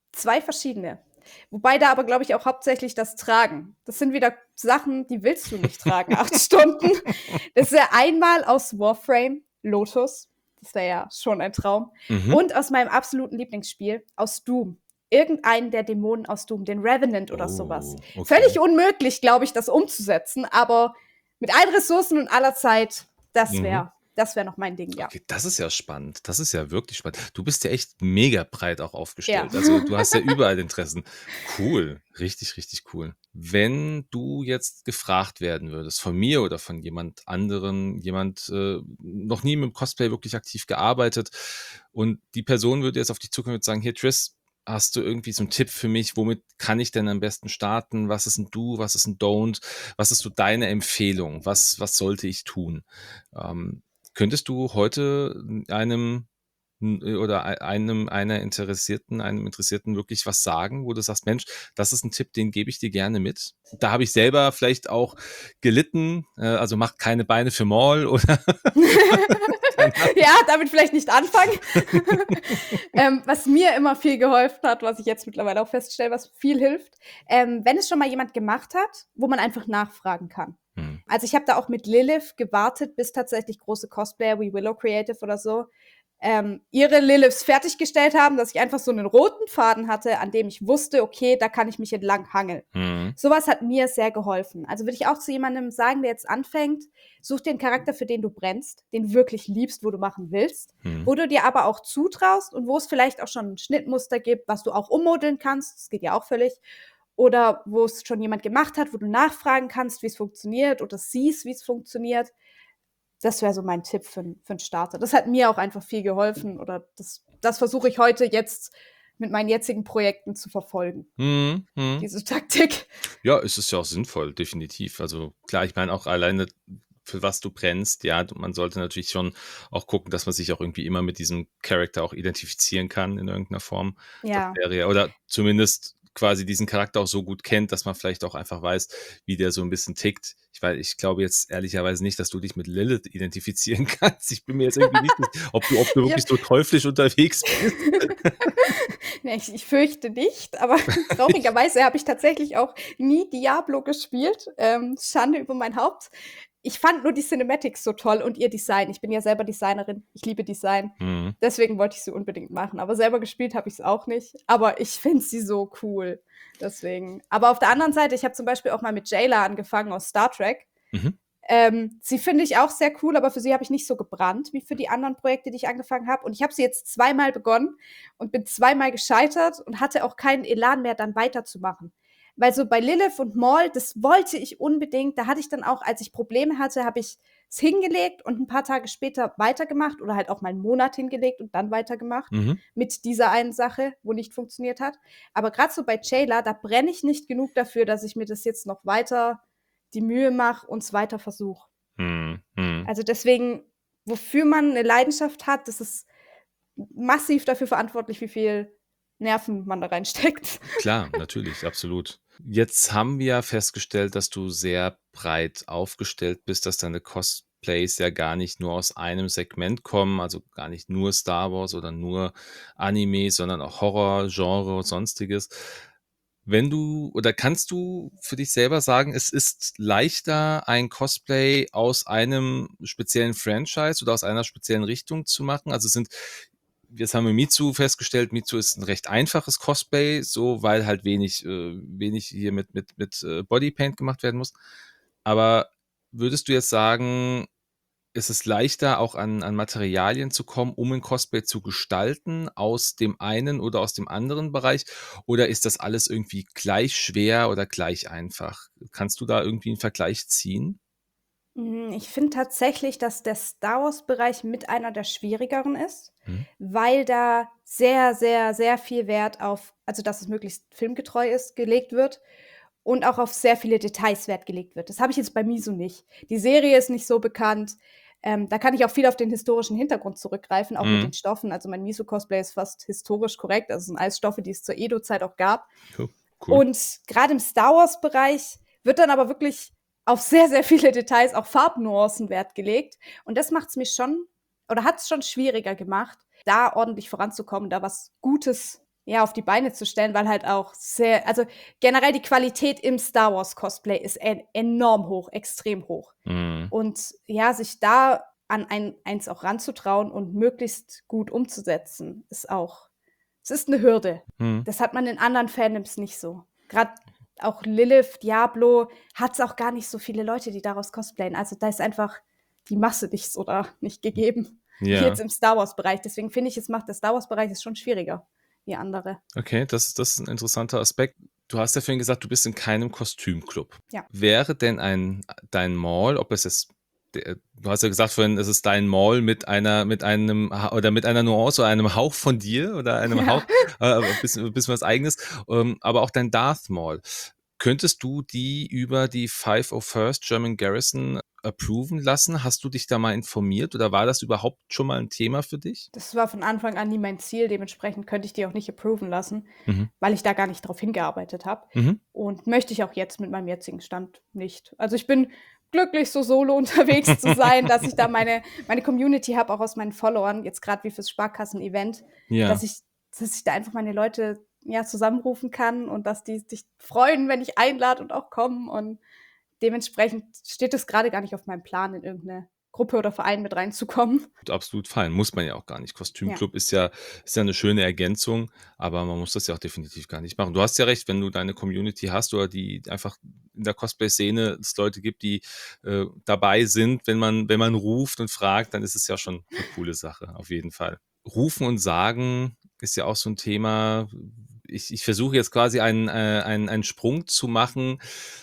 Zwei verschiedene. Wobei da aber, glaube ich, auch hauptsächlich das Tragen. Das sind wieder Sachen, die willst du nicht tragen, acht Stunden. Das ist ja einmal aus Warframe, Lotus. Das wäre ja schon ein Traum. Mhm. Und aus meinem absoluten Lieblingsspiel, aus Doom. Irgendeinen der Dämonen aus Doom, den Revenant oder sowas. Oh, okay. Völlig unmöglich, glaube ich, das umzusetzen, aber mit allen Ressourcen und aller Zeit, das wäre Mhm. das wäre noch mein Ding, ja. Okay, das ist ja spannend. Das ist ja wirklich spannend. Du bist ja echt mega breit auch Ja. aufgestellt. Also du hast ja überall Interessen. Cool, richtig, richtig cool. Wenn du jetzt gefragt werden würdest, von mir oder von jemand anderen, jemand äh, noch nie mit dem Cosplay wirklich aktiv gearbeitet und die Person würde jetzt auf dich zukommen und sagen, hier Triss, hast du irgendwie so einen Tipp für mich? Womit kann ich denn am besten starten? Was ist ein Do, was ist ein Don't? Was ist so deine Empfehlung? Was, was sollte ich tun? Ähm, Könntest du heute einem n- oder ei- einem einer Interessierten, einem Interessierten wirklich was sagen, wo du sagst, Mensch, das ist ein Tipp, den gebe ich dir gerne mit. Da habe ich selber vielleicht auch gelitten, äh, also mach keine Beine für Maul oder keine Ja, damit vielleicht nicht anfangen. ähm, was mir immer viel geholfen hat, was ich jetzt mittlerweile auch feststelle, was viel hilft, ähm, wenn es schon mal jemand gemacht hat, wo man einfach nachfragen kann. Hm. Also ich habe da auch mit Lilith gewartet, bis tatsächlich große Cosplayer wie Willow Creative oder so ähm, ihre Liliths fertiggestellt haben, dass ich einfach so einen roten Faden hatte, an dem ich wusste, okay, da kann ich mich entlang hangeln. Hm. Sowas hat mir sehr geholfen. Also würde ich auch zu jemandem sagen, der jetzt anfängt, such dir einen Charakter, für den du brennst, den wirklich liebst, wo du machen willst, Hm. wo du dir aber auch zutraust und wo es vielleicht auch schon ein Schnittmuster gibt, was du auch ummodeln kannst, das geht ja auch völlig, oder wo es schon jemand gemacht hat, wo du nachfragen kannst, wie es funktioniert oder siehst, wie es funktioniert. Das wäre so mein Tipp für, für einen Starter. Das hat mir auch einfach viel geholfen oder das, das versuche ich heute jetzt mit meinen jetzigen Projekten zu verfolgen, Hm. Hm. diese Taktik. Ja, es ist ja auch sinnvoll, definitiv. Also klar, ich meine auch alleine, für was du brennst, ja, man sollte natürlich schon auch gucken, dass man sich auch irgendwie immer mit diesem Charakter auch identifizieren kann in irgendeiner Form. Das Ja. wäre ja, oder zumindest quasi diesen Charakter auch so gut kennt, dass man vielleicht auch einfach weiß, wie der so ein bisschen tickt. Ich weiß, ich glaube jetzt ehrlicherweise nicht, dass du dich mit Lilith identifizieren kannst. Ich bin mir jetzt irgendwie nicht sicher, ob du, ob du Ja. wirklich so teuflisch unterwegs bist. Nee, ich, ich fürchte nicht, aber traurigerweise habe ich tatsächlich auch nie Diablo gespielt. Ähm, Schande über mein Haupt. Ich fand nur die Cinematics so toll und ihr Design. Ich bin ja selber Designerin. Ich liebe Design. Mhm. Deswegen wollte ich sie unbedingt machen. Aber selber gespielt habe ich es auch nicht. Aber ich finde sie so cool. Deswegen. Aber auf der anderen Seite, ich habe zum Beispiel auch mal mit Jayla angefangen aus Star Trek. Mhm. Ähm, sie finde ich auch sehr cool, aber für sie habe ich nicht so gebrannt wie für die anderen Projekte, die ich angefangen habe. Und ich habe sie jetzt zweimal begonnen und bin zweimal gescheitert und hatte auch keinen Elan mehr, dann weiterzumachen. Weil so bei Lilith und Maul, das wollte ich unbedingt. Da hatte ich dann auch, als ich Probleme hatte, habe ich es hingelegt und ein paar Tage später weitergemacht oder halt auch mal einen Monat hingelegt und dann weitergemacht Mhm. mit dieser einen Sache, wo nicht funktioniert hat. Aber gerade so bei Jayla, da brenne ich nicht genug dafür, dass ich mir das jetzt noch weiter die Mühe mache und es weiter versuche. Mhm. Mhm. Also deswegen, wofür man eine Leidenschaft hat, das ist massiv dafür verantwortlich, wie viel Nerven man da reinsteckt. Klar, natürlich, absolut. Jetzt haben wir ja festgestellt, dass du sehr breit aufgestellt bist, dass deine Cosplays ja gar nicht nur aus einem Segment kommen, also gar nicht nur Star Wars oder nur Anime, sondern auch Horror, Genre und Sonstiges. Wenn du oder kannst du für dich selber sagen, es ist leichter, ein Cosplay aus einem speziellen Franchise oder aus einer speziellen Richtung zu machen? Also sind Jetzt haben wir Mitsu festgestellt, Mitsu ist ein recht einfaches Cosplay, so weil halt wenig, äh, wenig hier mit, mit, mit äh, Bodypaint gemacht werden muss. Aber würdest du jetzt sagen, ist es leichter, auch an, an Materialien zu kommen, um ein Cosplay zu gestalten, aus dem einen oder aus dem anderen Bereich? Oder ist das alles irgendwie gleich schwer oder gleich einfach? Kannst du da irgendwie einen Vergleich ziehen? Hm, ich finde tatsächlich, dass der Star-Wars-Bereich mit einer der schwierigeren ist, Hm? weil da sehr, sehr, sehr viel Wert auf also, dass es möglichst filmgetreu ist, gelegt wird und auch auf sehr viele Details Wert gelegt wird. Das habe ich jetzt bei Miso nicht. Die Serie ist nicht so bekannt. Ähm, da kann ich auch viel auf den historischen Hintergrund zurückgreifen, auch mit Mhm. den Stoffen. Also, mein Miso-Cosplay ist fast historisch korrekt. Also, es sind alles Stoffe, die es zur Edo-Zeit auch gab. Cool. Cool. Und gerade im Star Wars-Bereich wird dann aber wirklich auf sehr, sehr viele Details, auch Farbnuancen Wert gelegt. Und das macht es mir schon oder hat es schon schwieriger gemacht, da ordentlich voranzukommen, da was Gutes ja, auf die Beine zu stellen, weil halt auch sehr, also generell die Qualität im Star Wars Cosplay ist en enorm hoch, extrem hoch. Mhm. Und ja, sich da an ein, eins auch ranzutrauen und möglichst gut umzusetzen, ist auch, es ist eine Hürde. Mhm. Das hat man in anderen Fandoms nicht so. Gerade auch Lilith, Diablo, hat es auch gar nicht so viele Leute, die daraus cosplayen. Also da ist einfach die Masse nicht so da, nicht gegeben, wie Ja. jetzt im Star Wars-Bereich. Deswegen finde ich, es macht der Star Wars-Bereich ist schon schwieriger wie andere. Okay, das das ist 'n interessanter Aspekt. Du hast ja vorhin gesagt, du bist in keinem Kostümclub. Ja. Wäre denn ein dein Mall, ob es jetzt der du hast ja gesagt vorhin, es ist dein Mall mit einer mit einem Ha oder mit einer Nuance oder einem Hauch von dir oder einem Ja. Hauch, äh, bisschen bisschen was Eigenes, ähm, aber auch dein Darth Maul. Könntest du die über die five oh first German Garrison approven lassen? Hast du dich da mal informiert oder war das überhaupt schon mal 'n Thema für dich? Das war von Anfang an nie mein Ziel, dementsprechend könnte ich die auch nicht approven lassen, Mhm. weil ich da gar nicht drauf hingearbeitet habe Mhm. und möchte ich auch jetzt mit meinem jetzigen Stand nicht. Also, ich bin glücklich, so solo unterwegs zu sein, dass ich da meine meine Community habe, auch aus meinen Followern, jetzt grad wie fürs Sparkassen-Event, Ja. dass ich dass ich da einfach meine Leute, ja, zusammenrufen kann und dass die sich freuen, wenn ich einlade und auch kommen und dementsprechend steht es grade gar nicht auf meinem Plan, in irgend 'ne Gruppe oder Verein mit reinzukommen. Absolut fein, muss man ja auch gar nicht. Ja. Kostümclub ist ja ist ja 'ne schöne Ergänzung, aber man muss das ja auch definitiv gar nicht machen. Du hast ja recht, wenn du deine Community hast oder die einfach in der Cosplay-Szene es Leute gibt, die, äh, dabei sind, wenn man wenn man ruft und fragt, dann ist es ja schon 'ne coole Sache, auf jeden Fall. Rufen und sagen ist ja auch so 'n Thema. Ich ich versuche jetzt quasi einen äh, einen einen Sprung zu machen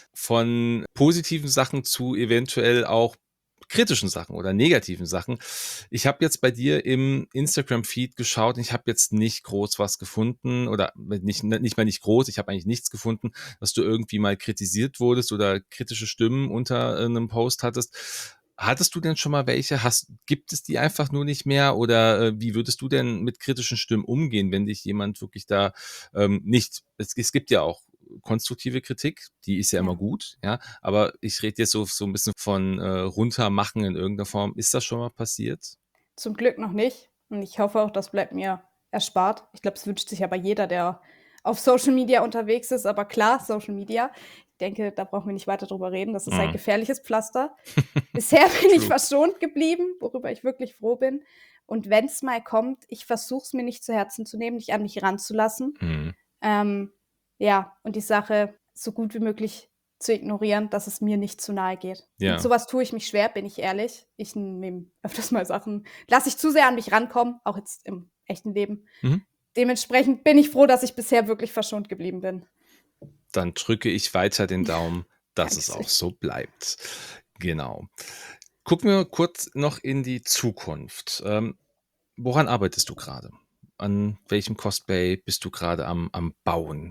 von positiven Sachen zu eventuell auch kritischen Sachen oder negativen Sachen. Ich habe jetzt bei dir im Instagram-Feed geschaut und ich habe jetzt nicht groß was gefunden oder nicht nicht mal nicht groß, ich habe eigentlich nichts gefunden, dass du irgendwie mal kritisiert wurdest oder kritische Stimmen unter, äh, 'nem Post hattest. Hattest du denn schon mal welche? Hast gibt es die einfach nur nicht mehr oder, äh, wie würdest du denn mit kritischen Stimmen umgehen, wenn dich jemand wirklich da, ähm, nicht es es gibt ja auch konstruktive Kritik, die ist ja immer Ja. gut, ja, aber ich rede jetzt so so 'n bisschen von, äh, Runtermachen in irgend 'ner Form. Ist das schon mal passiert? Zum Glück noch nicht und ich hoffe auch, das bleibt mir erspart. Ich glaube, es wünscht sich aber jeder, der auf Social Media unterwegs ist, aber klar, Social Media, ich denke, da brauchen wir nicht weiter drüber reden. Das ist ein Mhm. gefährliches Pflaster. Bisher bin ich True. verschont geblieben, worüber ich wirklich froh bin. Und wenn's mal kommt, ich versuche es mir nicht zu Herzen zu nehmen, nicht an mich ranzulassen. Mhm. Ähm, ja, und die Sache so gut wie möglich zu ignorieren, dass es mir nicht zu nahe geht. Mit Ja. so was tue ich mich schwer, bin ich ehrlich. Ich nehme öfters mal Sachen lasse ich zu sehr an mich rankommen, auch jetzt im echten Leben. Mhm. Dementsprechend bin ich froh, dass ich bisher wirklich verschont geblieben bin. Dann drücke ich weiter den Daumen, dass es Dankeschön. auch so bleibt. Genau. Gucken wir kurz noch in die Zukunft. Ähm, woran arbeitest du grade? An welchem Cosplay bist du grade am am Bauen?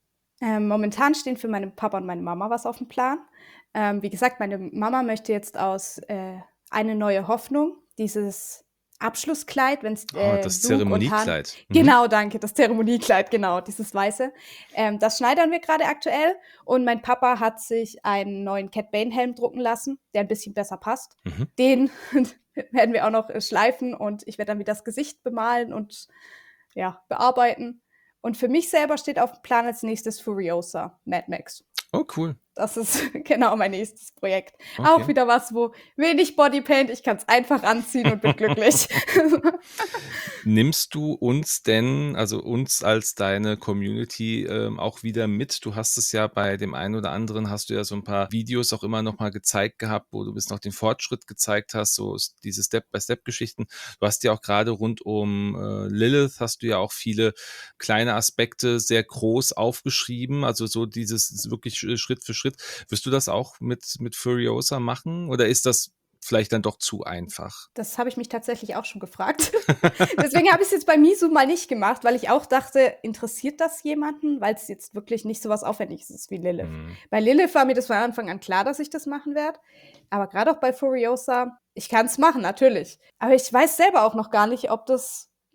Ähm, momentan stehen für meinen Papa und meine Mama was aufm Plan. Ähm, wie gesagt, meine Mama möchte jetzt aus, äh, „Eine neue Hoffnung“ dieses Abschlusskleid, wenn's, Ah, äh, das Luke und Han Zeremoniekleid. Mhm. genau, danke, das Zeremoniekleid, genau, dieses Weiße. Ähm, das schneidern wir grade aktuell und mein Papa hat sich einen neuen Cad Bane-Helm drucken lassen, der 'n bisschen besser passt. Mhm. Den werden wir auch noch, äh, schleifen und ich werde dann wieder das Gesicht bemalen und, ja, bearbeiten. Und für mich selber steht aufm Plan als Nächstes Furiosa, Mad Max. Oh, cool. Das ist genau mein nächstes Projekt. Auch Okay. wieder was, wo wenig Bodypaint, ich kann's einfach anziehen und bin glücklich. Nimmst du uns denn also uns als deine Community, ähm, auch wieder mit? Du hast es ja bei dem einen oder anderen hast du ja so 'n paar Videos auch immer noch mal gezeigt gehabt, wo du bisschen auch den Fortschritt gezeigt hast, so s diese Step-by-Step-Geschichten. Du hast ja auch grade rund um, äh, Lilith hast du ja auch viele kleine Aspekte sehr groß aufgeschrieben, also so dieses wirklich Sch Schritt für Schritt. Wirst du das auch mit mit Furiosa machen oder ist das vielleicht dann doch zu einfach? Das habe ich mich tatsächlich auch schon gefragt. Deswegen habe ich's jetzt bei Mizu mal nicht gemacht, weil ich auch dachte: „Interessiert das jemanden?“ Weil's jetzt wirklich nicht so was Aufwendiges ist wie Lilith. Mhm. Bei Lilith war mir das von Anfang an klar, dass ich das machen werde, aber grad auch bei Furiosa, ich kann's machen, natürlich. Aber ich weiß selber auch noch gar nicht, ob das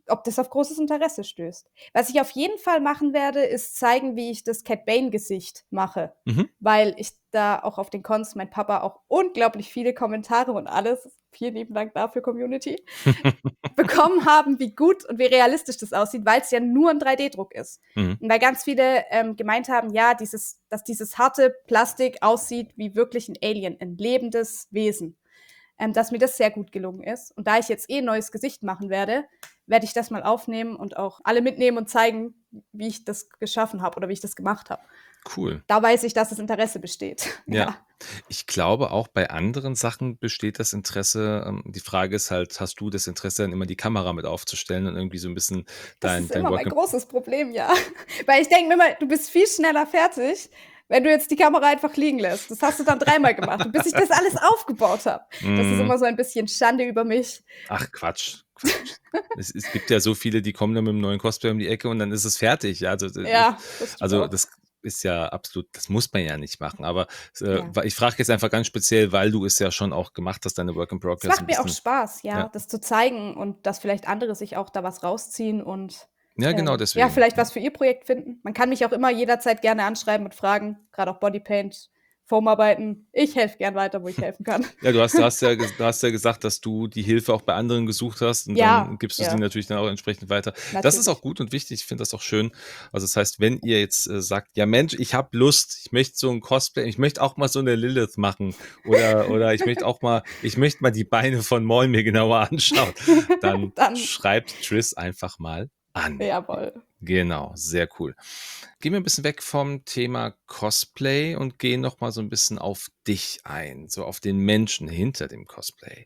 ob das auf großes Interesse stößt. Was ich auf jeden Fall machen werde, ist zeigen, wie ich das Cat Bane-Gesicht mache. Mhm. Weil ich da auch auf den Cons mein Papa auch unglaublich viele Kommentare und alles, vielen lieben Dank dafür, Community, bekommen haben, wie gut und wie realistisch das aussieht, weil es ja nur ein drei D-Druck ist. Mhm. Und weil ganz viele ähm, gemeint haben, ja, dieses, dass dieses harte Plastik aussieht wie wirklich ein Alien, ein lebendes Wesen. Ähm, dass mir das sehr gut gelungen ist. Und da ich jetzt eh ein neues Gesicht machen werde, werde ich das mal aufnehmen und auch alle mitnehmen und zeigen, wie ich das geschaffen habe oder wie ich das gemacht habe. Cool. Da weiß ich, dass das Interesse besteht. Ja. Ja. Ich glaube, auch bei anderen Sachen besteht das Interesse. Ähm, die Frage ist halt, hast du das Interesse, dann immer die Kamera mit aufzustellen und irgendwie so ein bisschen Das dein, ist dein immer Work mein in großes Problem, ja. Weil ich denke mir immer, du bist viel schneller fertig, wenn du jetzt die Kamera einfach liegen lässt. Das hast du dann dreimal gemacht. Und bis ich das alles aufgebaut habe, das ist Mhm. immer so ein bisschen Schande über mich. Ach, Quatsch. Quatsch. es, es gibt ja so viele, die kommen dann mit einem neuen Cosplay um die Ecke und dann ist es fertig. Ja, also, das- Ja, das stimmt also auch. das ist ja absolut, das muss man ja nicht machen. Aber äh, Ja. wa- ich frage jetzt einfach ganz speziell, weil du es ja schon auch gemacht hast, deine Work in Es Progress macht ein mir auch bisschen. Spaß, ja, Ja, das zu zeigen und dass vielleicht andere sich auch da was rausziehen und ja, genau ähm, ja, deswegen. vielleicht was für ihr Projekt finden. Man kann mich auch immer jederzeit gerne anschreiben und fragen, gerade auch Bodypaint, Foamarbeiten. Ich helfe gern weiter, wo ich helfen kann. Ja, du hast, du hast ja, ges- du hast ja gesagt, dass du die Hilfe auch bei anderen gesucht hast und dann Ja, gibst du sie ja, natürlich dann auch entsprechend weiter. Das ist auch natürlich. gut und wichtig. Ich finde das auch schön. Also das heißt, wenn ihr jetzt äh, sagt, ja Mensch, ich habe Lust, ich möchte so ein Cosplay, ich möchte auch mal so eine Lilith machen oder oder ich möchte auch mal, ich möchte mal die Beine von Maul mir genauer anschauen, dann Dann, schreibt Triss einfach mal an. jawohl. Genau, sehr cool. Gehen wir ein bisschen weg vom Thema Cosplay und gehen noch mal so ein bisschen auf dich ein, so auf den Menschen hinter dem Cosplay.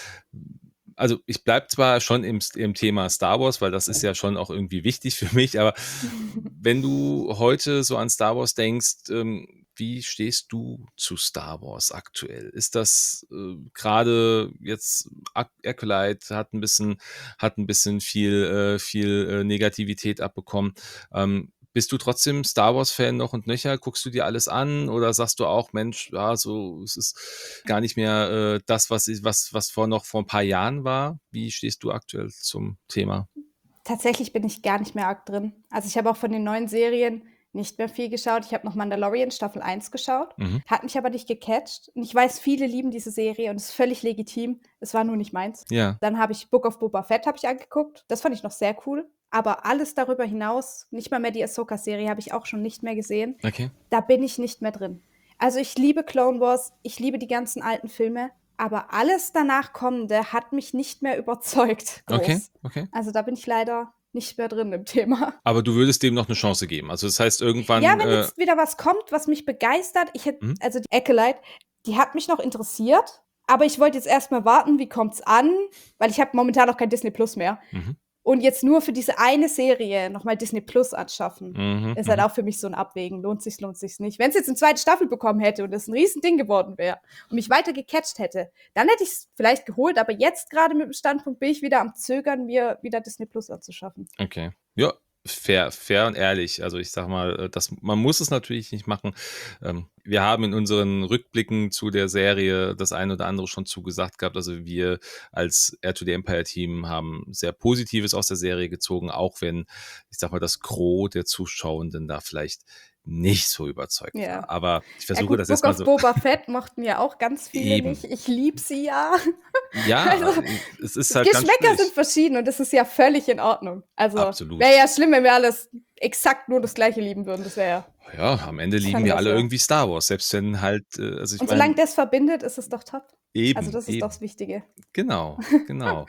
Also ich bleibe zwar schon im, im Thema Star Wars, weil das ist ja schon auch irgendwie wichtig für mich, aber wenn du heute so an Star Wars denkst, ähm, wie stehst du zu Star Wars aktuell? Ist das äh, gerade jetzt Ac- Acolyte hat ein bisschen hat ein bisschen viel äh, viel äh, Negativität abbekommen. Ähm, bist du trotzdem Star Wars-Fan noch und nöcher? Guckst du dir alles an oder sagst du auch, Mensch, ja, so es ist gar nicht mehr äh, das, was, ich- was, was vor noch vor ein paar Jahren war? Wie stehst du aktuell zum Thema? Tatsächlich bin ich gar nicht mehr arg drin. Also ich habe auch von den neuen Serien nicht mehr viel geschaut. Ich habe noch Mandalorian Staffel eins geschaut, Mhm. hat mich aber nicht gecatcht. Und ich weiß, viele lieben diese Serie und es ist völlig legitim. Es war nur nicht meins. Ja, Dann habe ich Book of Boba Fett habe ich angeguckt. Das fand ich noch sehr cool. Aber alles darüber hinaus, nicht mal mehr die Ahsoka-Serie, habe ich auch schon nicht mehr gesehen. okay. Da bin ich nicht mehr drin. Also ich liebe Clone Wars, ich liebe die ganzen alten Filme, aber alles danach kommende hat mich nicht mehr überzeugt, Okay, groß. okay. Also da bin ich leider nicht mehr drin im Thema. Aber du würdest dem noch eine Chance geben. Also das heißt, Ja, irgendwann, wenn äh, jetzt wieder was kommt, was mich begeistert, ich hätte, mhm. also die Acolyte, die hat mich noch interessiert, aber ich wollte jetzt erstmal warten, wie kommt's an, weil ich habe momentan noch kein Disney Plus mehr. Mhm. Und jetzt nur für diese eine Serie nochmal Disney Plus anschaffen, Mhm. ist halt Mhm. auch für mich so ein Abwägen. Lohnt sich, lohnt sich's nicht. Wenn es jetzt eine zweite Staffel bekommen hätte und es ein Riesending geworden wäre und mich weiter gecatcht hätte, dann hätte ich es vielleicht geholt. Aber jetzt gerade mit dem Standpunkt bin ich wieder am Zögern, mir wieder Disney Plus anzuschaffen. Okay. Ja, fair, fair und ehrlich. Also ich sag mal, äh, das, man muss es natürlich nicht machen. Ähm, wir haben in unseren Rückblicken zu der Serie das eine oder andere schon zugesagt gehabt. Also wir als Air to the Empire Team haben sehr Positives aus der Serie gezogen, auch wenn, ich sag mal, das Gros der Zuschauenden da vielleicht nicht so überzeugt Ja. war. Aber ich Ja versuche gut, das Book erstmal of so Boba Fett mochten ja auch ganz viele eben. nicht. Ich lieb sie ja. Ja, Also, äh, es ist halt ganz Geschmäcker sind schwierig. verschieden und das ist ja völlig in Ordnung. Also Absolut. wäre ja schlimm, wenn wir alles exakt nur das Gleiche lieben würden. Das wäre ja Ja, am Ende lieben dann wir wär's alle ja. irgendwie Star Wars, selbst wenn halt, äh, also ich Und solange meine, das verbindet, ist es doch top. Also eben, das ist doch das eben. Wichtige. Genau, genau.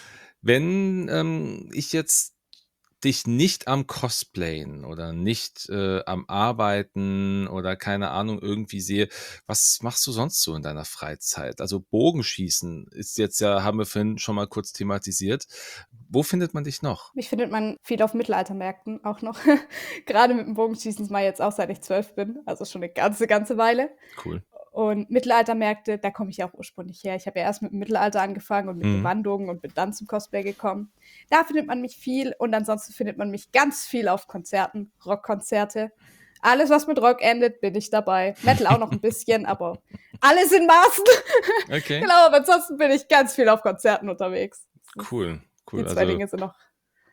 Wenn ähm, ich jetzt dich nicht am Cosplayen oder nicht äh, am Arbeiten oder keine Ahnung irgendwie sehe, was machst du sonst so in deiner Freizeit? Also Bogenschießen ist jetzt ja, haben wir vorhin schon mal kurz thematisiert. Wo findet man dich noch? Mich findet man viel auf Mittelaltermärkten auch noch. Gerade mit dem Bogenschießen mal jetzt auch, seit ich zwölf bin. Also schon eine ganze, ganze Weile. Cool. Und Mittelaltermärkte, da komme ich ja auch ursprünglich her. Ich habe ja erst mit dem Mittelalter angefangen und mit Mhm. Gewandungen und bin dann zum Cosplay gekommen. Da findet man mich viel und ansonsten findet man mich ganz viel auf Konzerten, Rockkonzerte. Alles, was mit Rock endet, bin ich dabei. Metal auch noch ein bisschen, aber alles in Maßen. Okay. Genau, aber ansonsten bin ich ganz viel auf Konzerten unterwegs. Cool, Die cool. zwei Also Dinge sind noch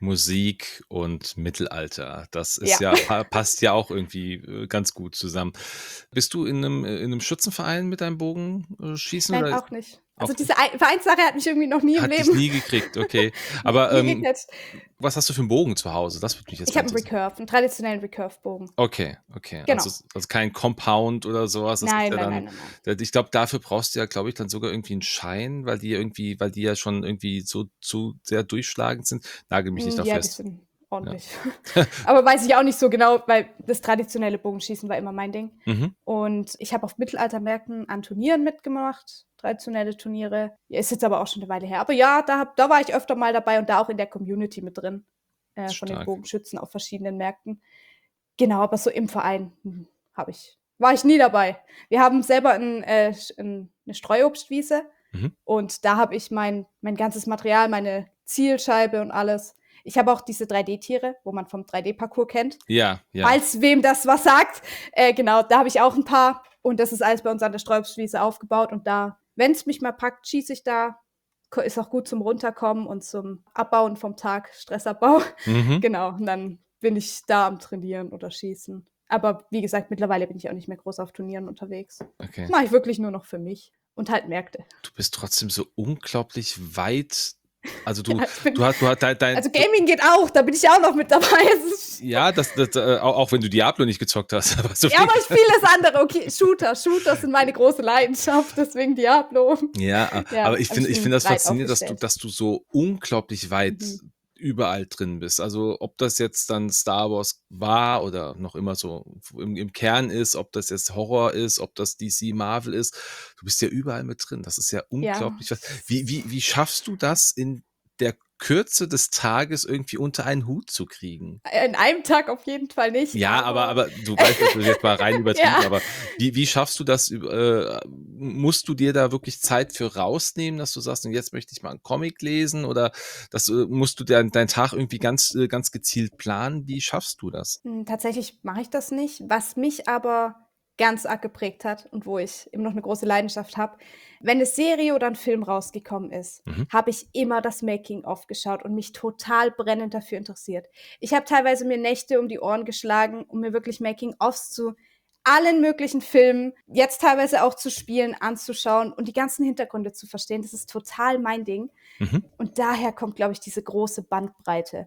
Musik und Mittelalter. Das ist Ja. ja pa passt ja auch irgendwie, äh, ganz gut zusammen. Bist du in 'nem äh, in 'nem Schützenverein mit deinem Bogen äh, schießen Nein, oder auch nicht. Also auch diese nicht? ei Vereinssache hat mich irgendwie noch nie im Hat dich Leben nie gekriegt, okay. nie Aber, nie ähm, gecatcht. was hast du für 'n Bogen zu Hause? Das würde mich jetzt Ich mal habe 'n interessieren. Recurve, 'n traditionellen Recurve-Bogen. Okay, okay. Also Genau. s also kein Compound oder so was. Das ist Nein, ja nein, dann nein, nein, nein. d ich glaube, dafür brauchst du ja, glaube ich, dann sogar irgendwie 'n Schein, weil die ja irgendwie weil die ja schon irgendwie so zu sehr durchschlagend sind. Nagel mich nicht Hm, drauf ja, die fest. sind Ja. ordentlich. Aber weiß ich auch nicht so genau, weil das traditionelle Bogenschießen war immer mein Ding. Mhm. Und ich habe auf Mittelaltermärkten an Turnieren mitgemacht, traditionelle Turniere. Ist jetzt aber auch schon 'ne Weile her. Aber ja, da habe da war ich öfter mal dabei und da auch in der Community mit drin, äh, von den Stark. Bogenschützen auf verschiedenen Märkten. Genau, aber so im Verein, hm, habe ich war ich nie dabei. Wir haben selber 'n äh, sch 'n 'ne Streuobstwiese Mhm. und da habe ich mein mein ganzes Material, meine Zielscheibe und alles. Ich habe auch diese drei D-Tiere, wo man vom drei D-Parcours kennt. Ja, ja. Falls wem das was sagt. Äh, genau, da habe ich auch 'n paar und das ist alles bei uns an der Streuobstwiese aufgebaut und da wenn's mich mal packt, schieße ich da. Ko ist auch gut zum Runterkommen und zum Abbauen vom Tag, Stressabbau. Mhm. Genau, und dann bin ich da am Trainieren oder Schießen. Aber wie gesagt, mittlerweile bin ich auch nicht mehr groß auf Turnieren unterwegs. Okay. Mache ich wirklich nur noch für mich und halt Märkte. Du bist trotzdem so unglaublich weit also du Ja, ich bin du ha du ha dein dein also d Gaming geht auch, da bin ich auch noch mit dabei. Es ist Ja, das das äh, au auch wenn du Diablo nicht gezockt hast, aber so Ja, viel aber ich vieles andere, okay. Shooter Shooter sind meine große Leidenschaft, deswegen Diablo. Ja, a aber Ja, ich also finde ich ich bin finde das breit faszinierend, dass du aufgestellt. dass du so unglaublich weit Mhm. überall drin bist. Also, ob das jetzt dann Star Wars war oder noch immer so f im im Kern ist, ob das jetzt Horror ist, ob das D C, Marvel ist. Du bist ja überall mit drin. Das ist ja Ja, unglaublich was. Wie es wie wie schaffst du das in der Kürze des Tages irgendwie unter einen Hut zu kriegen? Äh, in einem Tag auf jeden Fall nicht, Ja, aber aber aber du weißt, das ist jetzt mal rein ja. übertrieben, aber wie wie schaffst du das üb äh, m musst du dir da wirklich Zeit für rausnehmen, dass du sagst: „Und jetzt möchte ich mal 'n Comic lesen“, oder das äh, musst du dein deinen Tag irgendwie ganz äh, ganz gezielt planen? Wie schaffst du das? Hm, tatsächlich mache ich das nicht. Was mich aber ganz arg geprägt hat und wo ich immer noch 'ne große Leidenschaft habe, wenn 'ne Serie oder 'n Film rausgekommen ist, Mhm. habe ich immer das Making of geschaut und mich total brennend dafür interessiert. Ich habe teilweise mir Nächte um die Ohren geschlagen, um mir wirklich Making ofs zu allen möglichen Filmen, jetzt teilweise auch zu Spielen, anzuschauen und die ganzen Hintergründe zu verstehen. Das ist total mein Ding. Mhm. Und daher kommt, glaube ich, diese große Bandbreite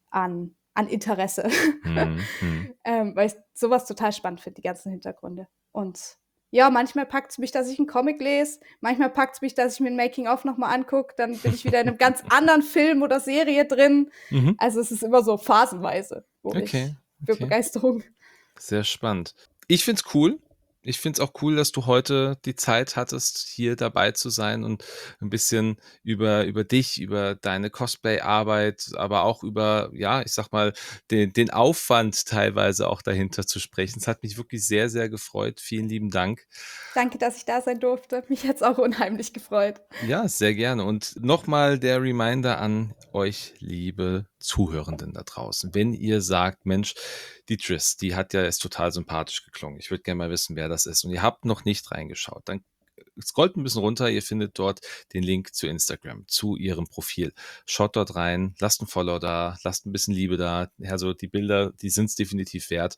an an Interesse. Mhm, mhm. Ähm, weil ich so was total spannend finde, die ganzen Hintergründe. Und ja, manchmal packt's mich, dass ich 'n Comic lese, manchmal packt's mich, dass ich mir 'n Making of noch mal angucke, dann bin ich wieder in 'nem ganz anderen Film oder Serie drin. Mhm. Also, es ist immer so phasenweise, wo Okay, ich für okay. Begeisterung Sehr spannend. Ich finde es cool. Ich finde es auch cool, dass du heute die Zeit hattest, hier dabei zu sein und 'n bisschen über über dich, über deine Cosplay-Arbeit, aber auch über, ja, ich sage mal, den den Aufwand teilweise auch dahinter zu sprechen. Es hat mich wirklich sehr, sehr gefreut. Vielen lieben Dank. Danke, dass ich da sein durfte. Mich hat's auch unheimlich gefreut. Ja, sehr gerne. Und noch mal der Reminder an euch, liebe Zuhörenden da draußen. Wenn ihr sagt: „Mensch, die Triss, die hat ja jetzt total sympathisch geklungen. Ich würde gerne mal wissen, wer das ist.“ Und ihr habt noch nicht reingeschaut, dann scrollt 'n bisschen runter. Ihr findet dort den Link zu Instagram, zu ihrem Profil. Schaut dort rein, lasst 'n Follow da, lasst 'n bisschen Liebe da. Also, die Bilder, die sind's definitiv wert.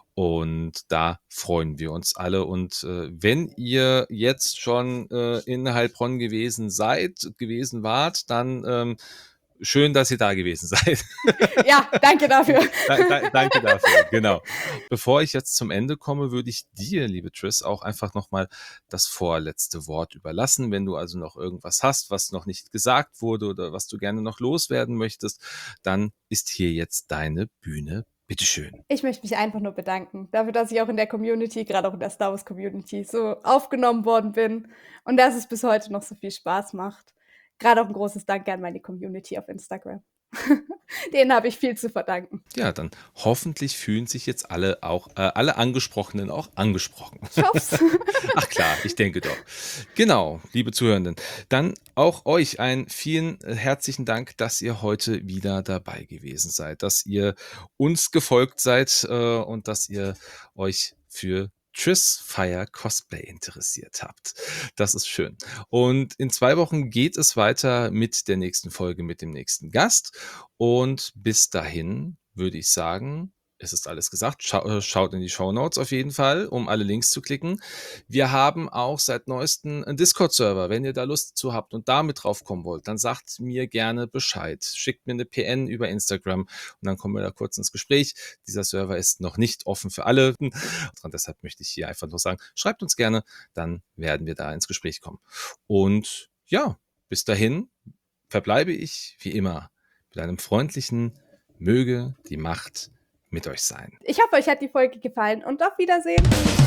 Und da freuen wir uns alle. Und, äh, wenn ihr jetzt schon, äh, in Heilbronn gewesen seid gewesen wart, dann, ähm, schön, dass ihr da gewesen seid. Ja, danke dafür. Da da danke dafür, genau. Bevor ich jetzt zum Ende komme, würde ich dir, liebe Triss, auch einfach noch mal das vorletzte Wort überlassen. Wenn du also noch irgendwas hast, was noch nicht gesagt wurde oder was du gerne noch loswerden möchtest, dann ist hier jetzt deine Bühne. Bitte schön. Ich möchte mich einfach nur bedanken dafür, dass ich auch in der Community, grade auch in der Star Wars Community, so aufgenommen worden bin und dass es bis heute noch so viel Spaß macht. Grade auch 'n großes Danke an meine Community auf Instagram. Denen habe ich viel zu verdanken. Ja, dann hoffentlich fühlen sich jetzt alle auch äh, alle Angesprochenen auch angesprochen. Ich hoffe es. Ach klar, ich denke doch. Genau, liebe Zuhörenden, dann auch euch einen vielen herzlichen Dank, dass ihr heute wieder dabei gewesen seid, dass ihr uns gefolgt seid, äh, und dass ihr euch für Tris Fire Cosplay interessiert habt. Das ist schön. Und in zwei Wochen geht es weiter mit der nächsten Folge, mit dem nächsten Gast. Und bis dahin würde ich sagen, es ist alles gesagt. Schau, äh, schaut in die Shownotes auf jeden Fall, um alle Links zu klicken. Wir haben auch seit neuestem einen Discord-Server. Wenn ihr da Lust zu habt und da mit drauf kommen wollt, dann sagt mir gerne Bescheid. Schickt mir eine P N über Instagram und dann kommen wir da kurz ins Gespräch. Dieser Server ist noch nicht offen für alle. Und deshalb möchte ich hier einfach nur sagen, schreibt uns gerne, dann werden wir da ins Gespräch kommen. Und ja, bis dahin verbleibe ich wie immer mit einem freundlichen Möge die Macht mit euch sein. Ich hoffe, euch hat die Folge gefallen und auf Wiedersehen.